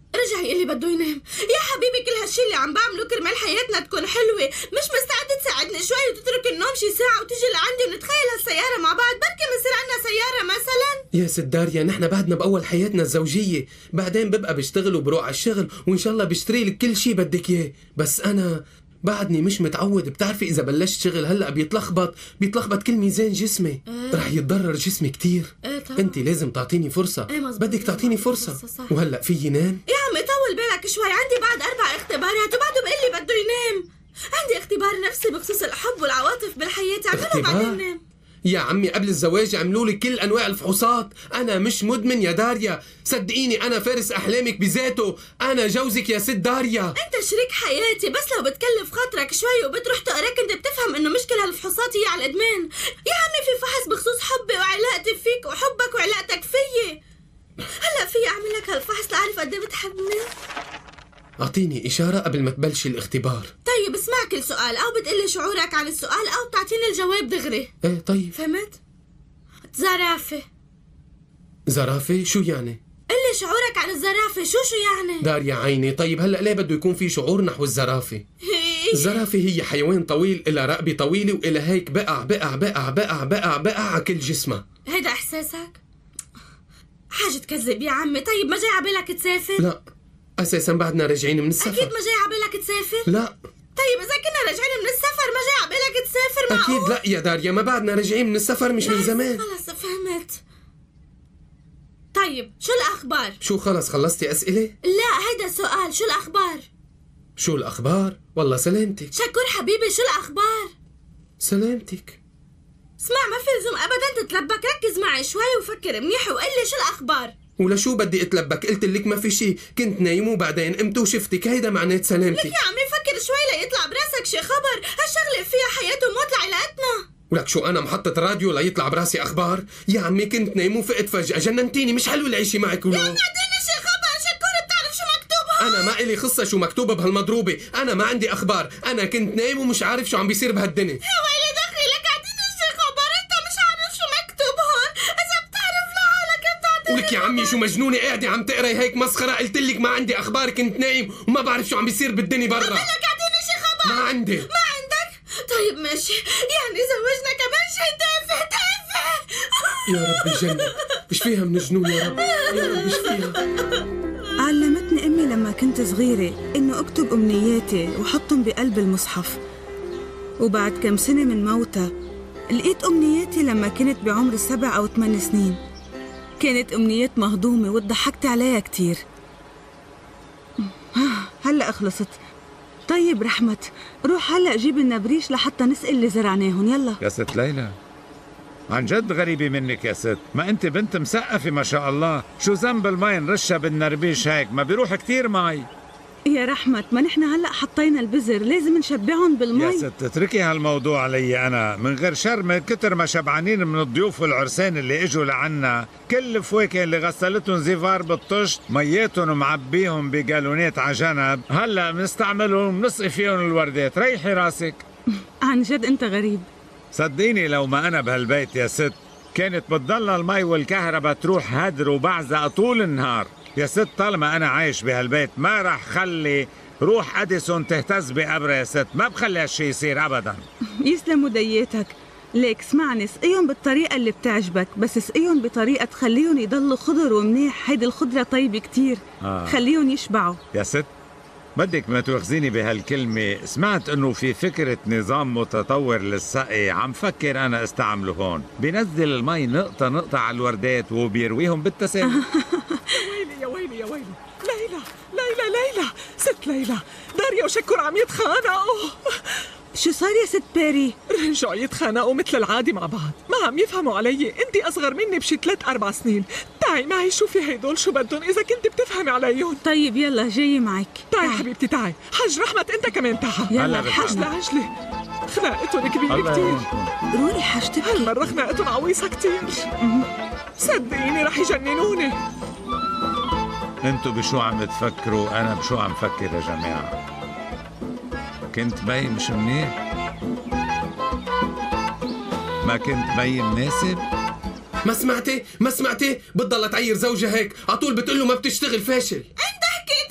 رجع يقلي بده ينام. يا حبيبي كل هالشي اللي عم بعمله كرمال حياتنا تكون حلوة، مش مستعد تساعدني شوي وتترك النوم شي ساعة وتيجي لعندي ونتخيل هالسيارة مع بعض؟ بركي بصير عنا سيارة مثلا. يا ست داريا نحن بعدنا بأول حياتنا الزوجية، بعدين ببقى بشتغل وبروح على الشغل وإن شاء الله بشتري لك كل شي بدك إياه، بس أنا بعدني مش متعود. بتعرفي إذا بلشت شغل هلأ بيتلخبط كل ميزان جسمي. رح يتضرر جسمي كتير. أنت لازم تعطيني فرصة. بدك تعطيني فرصة. وهلأ فيي نام؟ يا عمي طول بالك شوي، عندي بعد 4 اختبارات وبعده بقلي بده ينام. عندي اختبار نفسي بخصوص الحب والعواطف بالحياة، عمله بعدين نام. يا عمي قبل الزواج عملوا لي كل انواع الفحوصات. انا مش مدمن يا داريا، صدقيني انا فارس احلامك بذاته. انا جوزك يا ست داريا. انت شريك حياتي، بس لو بتكلف خاطرك شوي وبتروح تقرا كنت بتفهم انه مش كل هالفحوصات هي على الادمان. يا عمي في فحص بخصوص حبي وعلاقتي فيك وحبك وعلاقتك فيي. هلا في اعمل لك هالفحص لاعرف قد ايه بتحبني؟ اعطيني اشاره قبل ما تبلشي الاختبار. طيب اسمع كل سؤال، او بتقلي شعورك عن السؤال او بتعطيني الجواب دغري. ايه طيب. فهمت؟ زرافه شو يعني؟ قلي شعورك عن الزرافه، شو يعني؟ داريا عيني. طيب هلا ليه بده يكون في شعور نحو الزرافه؟ الزرافه هي حيوان طويل، إلها رقبه طويله وإلها هيك بقع بقع بقع بقع بقع بقع على كل جسمها. هيدا احساسك؟ حاجه تكذب يا عمي. طيب ما جاي عبالك تسافر؟ لا اساسا بعدنا راجعين من السفر. اكيد ما جاي عبالك تسافر؟ لا. طيب اذا كنا راجعين من السفر ما جاي عبالك تسافر؟ معقول؟ اكيد لا يا داريا، ما بعدنا راجعين من السفر، مش من زمان. خلص فهمت. طيب شو الاخبار؟ شو خلص خلصتي اسئله؟ لا هيدا سؤال، شو الاخبار؟ شو الاخبار؟ والله سلامتك. شكور حبيبي، شو الاخبار؟ سلامتك. اسمع ما في لزوم ابدا تتلبك، ركز معي شوي وفكر منيح وقل لي شو الاخبار. ولا شو بدي اتلبك؟ قلت لك ما في شيء، كنت نايم وبعدين قمت وشفتك، هيدا معنات سلامتك. لك يا عمي فكر شوي ليطلع براسك شي خبر، هالشغله فيها حياه وموت لعلاقتنا. ولك شو انا محطة راديو ليطلع براسي اخبار؟ يا عمي كنت نايم وفقت فجأة، جننتيني، مش حلو العيشة معك ولو. يا عمي اعطيني شي خبر، شكور بتعرف شو مكتوب هون؟ انا ما الي خصة شو مكتوبة بهالمضروبة، انا ما عندي اخبار، انا كنت نايم ومش عارف شو عم بيصير بهالدنيا. يا ويلي دخلي لك اعطيني شي خبر، انت مش عارف شو مكتوب هون، اذا بتعرف لحالك بتعطيني. ولك يا عمي شو مجنونة قاعدة عم تقري هيك مسخرة؟ قلت لك ما عندي اخبار، كنت نايم وما بعرف شو عم بيصير بالدنيا برا. بقول لك اعطيني شي خبر. ما عندي. ما عندك؟ طيب ماشي، يعني زوجنا كمان شي تافه. يا ربي جنة، مش فيها من جنون يا رب، يا رب مش فيها. علمتني أمي لما كنت صغيرة إنه أكتب أمنياتي وحطهم بقلب المصحف، وبعد كم سنة من موتها لقيت أمنياتي لما كنت بعمر 7 أو 8 سنين. كانت أمنيات مهضومة وضحكت عليها كتير. هلأ خلصت. طيب رحمت، روح هلأ جيب لنا بريش لحتى نسقي اللي زرعناهم. يلا يا ست ليلى، عن جد غريبة منك يا ست، ما انت بنت مسقفة ما شاء الله، شو ذنب المي نرشها بالنربيش هيك؟ ما بيروح كتير مي. يا رحمت، ما نحن هلأ حطينا البذر، لازم نشبعهم بالمي. يا ست اتركي هالموضوع علي أنا، من غير شر، من كتر ما شبعانين من الضيوف والعرسان اللي اجوا لعنا، كل الفواكه اللي غسلتهم زفار بالطشت مياتهم ومعبيهم بجالونات عجنب، هلأ بنستعملهم نسقي فيهم الوردات. ريحي راسك. عن جد انت غريب. صدقيني لو ما أنا بهالبيت يا ست كانت بتضل المي والكهرباء تروح هدر وبعزق طول النهار. يا ست طالما أنا عايش بهالبيت ما رح خلي روح أديسون تهتز بقبره يا ست، ما بخلي هالشي يصير أبدا. يسلموا دياتك. ليك اسمعني، سقيهم بالطريقة اللي بتعجبك، بس سقيهم بطريقة تخليهم يضلوا خضر ومنيح. هيدي الخضرة طيبة كتير. خليهم يشبعوا. يا ست بدك ما تواخذيني بهالكلمة، سمعت انه في فكرة نظام متطور للسقي عم فكر انا استعمله هون، بينزل المي نقطة نقطة على الوردات وبيرويهم بالتساوي. يا ويلي يا ويلي، ليلى ليلى ليلى، ست ليلى، داريا وشكور عم يتخانقوا. شو صار يا ست باري؟ رجعوا يتخانقوا مثل العادي مع بعض، ما عم يفهموا علي. انت اصغر مني بشي 3-4 سنين، تعي معي شوفي هيدول شو بدهم اذا كنت بتفهمي عليهم. طيب يلا جاي معك. تعي حبيبتي تعي. حج رحمت انت كمان تعال. يلا حج لعجلي، خناقتهم كبيرة كتير. روري حاجتك. هالمرة خناقتهم عويصة كتير، صدقيني رح يجننوني. انتو بشو عم تفكروا؟ انا بشو عم فكر يا جماعة؟ كنت بي مش منيح؟ ما كنت بي مناسب؟ ما سمعتي بتضل تعير زوجها هيك عطول، بتقول له ما بتشتغل فاشل. انت حكيت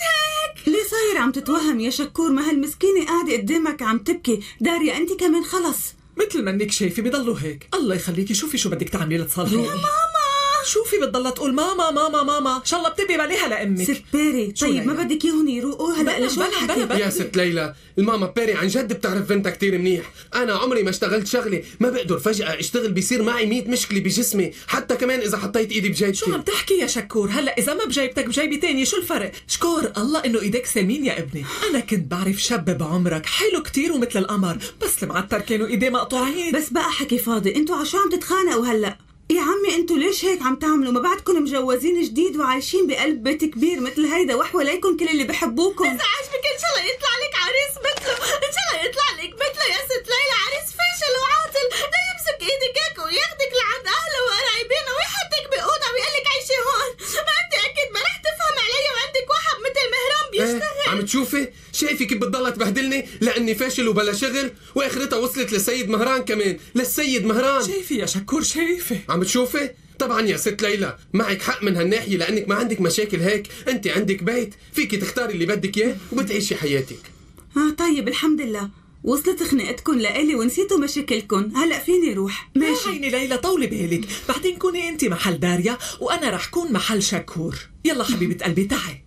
عم تتوهم يا شكور، ما هالمسكينة قاعدة قدامك عم تبكي. داريا انت كمان خلص. مثل ما انك شايفة بضلوا هيك. الله يخليكي شوفي شو بدك تعملي لتصلحي. يا ماما شوفي بتضلها تقول ماما ماما ماما، ان شاء الله بتبي عليها لامك. ست بيري طيب ما بدك اياهم يروقوا هلا لشو الحكي؟ يا ست ليلى، الماما بيري عن جد بتعرف بنتها كتير منيح. انا عمري ما اشتغلت شغله ما بقدر فجاه اشتغل بيصير معي 100 مشكله بجسمي، حتى كمان اذا حطيت ايدي بجيبتي. شو عم تحكي يا شكور؟ هلا اذا ما بجيبتك بجيبي تاني شو الفرق؟ شكور الله انه ايديك سلمين يا ابني. انا كنت بعرف شاب بعمرك حلو كتير ومثل القمر، بس المعتر كانوا ايديه مقطوعين. بس بقى حكي فاضي، انتوا عشان عم تتخانقوا هلا؟ يا عمي انتوا ليش هيك عم تعملوا؟ ما بعدكم مجوزين جديد وعايشين بقلب بيت كبير مثل هيدا، وحواليكم كل اللي بحبوكم. اذا عجبك ان شاء الله يطلع لك عريس مثله، ان شاء الله يطلع لك مثله يا ست ليلى، عريس فاشل وعاطل، ده يمسك ايدك هيك وياخدك لعند اهله وقرايبينه ويحطك باوضه ويقول لك عيشي هون. ما انت اكيد ما رح تفهم علي وعندك واحد مثل مهران بيشتغل. عم تشوفي؟ شايفي كيف بتضلها تبهدلني لاني فاشل وبلا شغل، واخرتها وصلت للسيد مهران كمان، للسيد مهران. شايفي يا شكور شايفي؟ عم تشوفي؟ طبعا يا ست ليلى معك حق من هالناحيه، لانك ما عندك مشاكل هيك، انت عندك بيت فيكي تختاري اللي بدك اياه وبتعيشي حياتك. طيب الحمد لله وصلت خناقتكم لإلي ونسيتوا مشاكلكم. هلا فيني روح؟ ماشي. عيني ليلى طولي بالك، بعدين كوني انت محل داريا وانا رح كون محل شكور. يلا حبيبه قلبي تعي.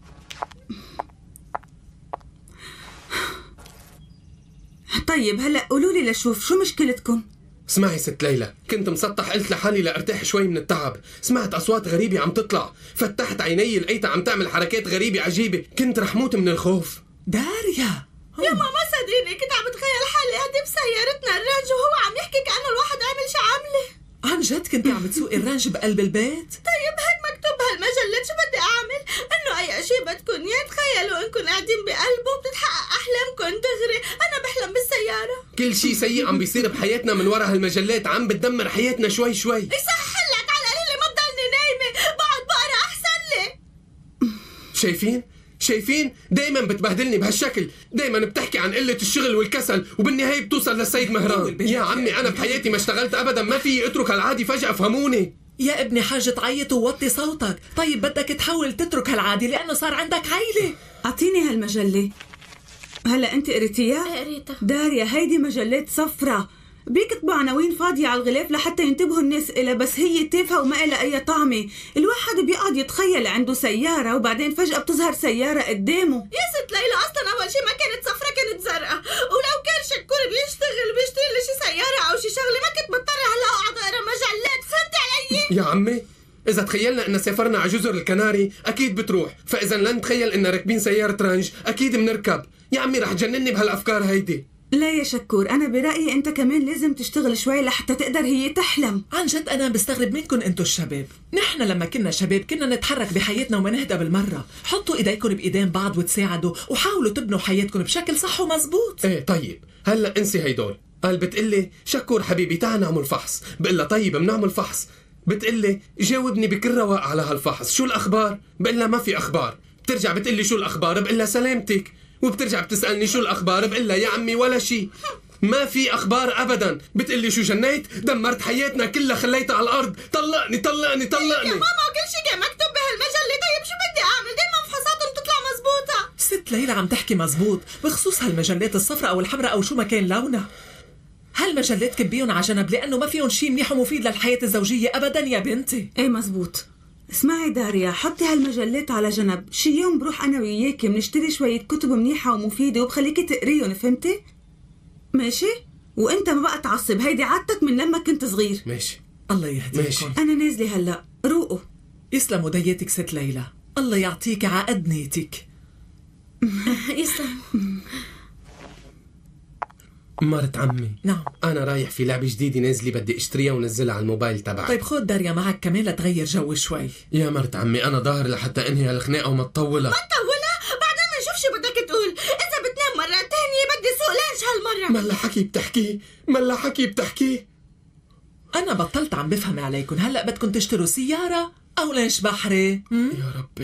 طيب هلا قولوا لي لشوف شو مشكلتكم؟ اسمعي ست ليلى، كنت مسطح قلت لحالي لارتاح شوي من التعب، سمعت اصوات غريبه عم تطلع، فتحت عيني لقيتها عم تعمل حركات غريبه عجيبه، كنت رح موت من الخوف. داريا يا ماما صدقيني كنت عم بتخيل حالي قاعدة بسيارتنا الرانج وهو عم يحكي كأنه الواحد عامل شو عامله. عن جد كنت عم تسوقي الرانج بقلب البيت؟ طيب هيك مكتوب بهالمجلة، شو بدي اعمل؟ انه اي شيء بدكن اياه تخيلوا انكم قاعدين بقلبه وبتتحقق احلامكم دغري. انا بحلم بالسيارة. كل شيء سيء عم بيصير بحياتنا من ورا هالمجلات، عم بتدمر حياتنا شوي شوي. يصح لك على القليل ما تضلني نايمة، بقعد بقرا احسن لي. شايفين دايما بتبهدلني بهالشكل، دايما بتحكي عن قلة الشغل والكسل وبالنهاية بتوصل للسيد مهران. يا عمي انا بحياتي ما اشتغلت ابدا، ما في اترك هالعادي فجأة، فهموني. يا ابني حاجة تعيط ووطي صوتك. طيب بدك تحاول تترك هالعادي لانه صار عندك عيلة. اعطيني هالمجلة. هلا انت قريتيها؟ قريتها. داريا هيدي مجلات صفرة بيكتبوا عناوين فاضية على الغلاف لحتى ينتبهوا الناس إلها، بس هي تافهة وما إلها أي طعمة. الواحد بيقعد يتخيل عنده سيارة وبعدين فجأة بتظهر سيارة قدامه. يا ست ليلى أصلا أول شيء ما كانت صفرة كانت زرقاء، ولو كان شكور بيشتري لي شي سيارة أو شي شغلة ما كنت بضطر هلا أقعد أقرا مجلات. فهمتي علي؟ يا عمي إذا تخيلنا إن سافرنا على جزر الكناري أكيد بتروح، فإذا لن نتخيل إن راكبين سيارة رانج أكيد بنركب. يا عمي رح تجنني بهالأفكار هيدي. لا يا شكور، أنا برأيي أنت كمان لازم تشتغل شوي لحتى تقدر هي تحلم. عن جد أنا بستغرب منكم أنتوا الشباب. نحن لما كنا شباب كنا نتحرك بحياتنا وما نهدى بالمرة. حطوا إيديكم بإيدين بعض وتساعدوا وحاولوا تبنوا حياتكم بشكل صح ومزبوط. إيه طيب هلأ انسي هيدول. قال بتقلي شكور حبيبي تعال نعمل فحص، بقلها طيب بنعمل فحص، بتقلي جاوبني بكل رواق على هالفحص، شو الأخبار؟ بقلها ما في أخبار، بترجع بتقلي شو الأخبار؟ بقلها سلامتك، وبترجع بتسألني شو الأخبار؟ بقلها يا عمي ولا شي، ما في أخبار أبدا. بتقلي شو جنيت؟ دمرت حياتنا كلها خليتها على الأرض، طلقني طلقني طلقني. يا ماما كل شي كان مكتوب بهالمجلة. طيب شو بدي أعمل؟ دايما فحوصاتهم تطلع مزبوطة. ست ليلى عم تحكي مزبوط بخصوص هالمجلات الصفراء أو الحمراء أو شو ما كان لونها. هالمجلات كبيهم على جنب لأنه ما فيهم شي منيح ومفيد للحياة الزوجية أبدا يا بنتي. ايه مزبوط. اسمعي داريا، حطي هالمجلات على جنب، شي يوم بروح أنا وياكي بنشتري شوية كتب منيحة ومفيدة وبخليكي تقريهم، فهمتي؟ ماشي؟ وانت ما بقى تعصب، هيدي عادتك من لما كنت صغير. ماشي الله يهديكم. أنا نازلة هلأ، روقوا. يسلموا دياتك ست ليلى، الله يعطيك عقد نيتك. يسلم. مرت عمي. نعم. أنا رايح في لعبة جديدة نازلة بدي اشتريها ونزلها على الموبايل تبعي. طيب خد داريا معك كمان لتغير جو شوي. يا مرت عمي أنا ظاهر لحتى أنهي هالخناقة وما تطولها. ما تطولها؟ بعدين بنشوف شو بدك تقول. إذا بتنام مرة تانية بدي سوق لانش هالمرة. ملا حكي بتحكيه. أنا بطلت عم بفهم عليكم. هلأ بدكم تشتروا سيارة أو لانش بحري؟ يا ربي.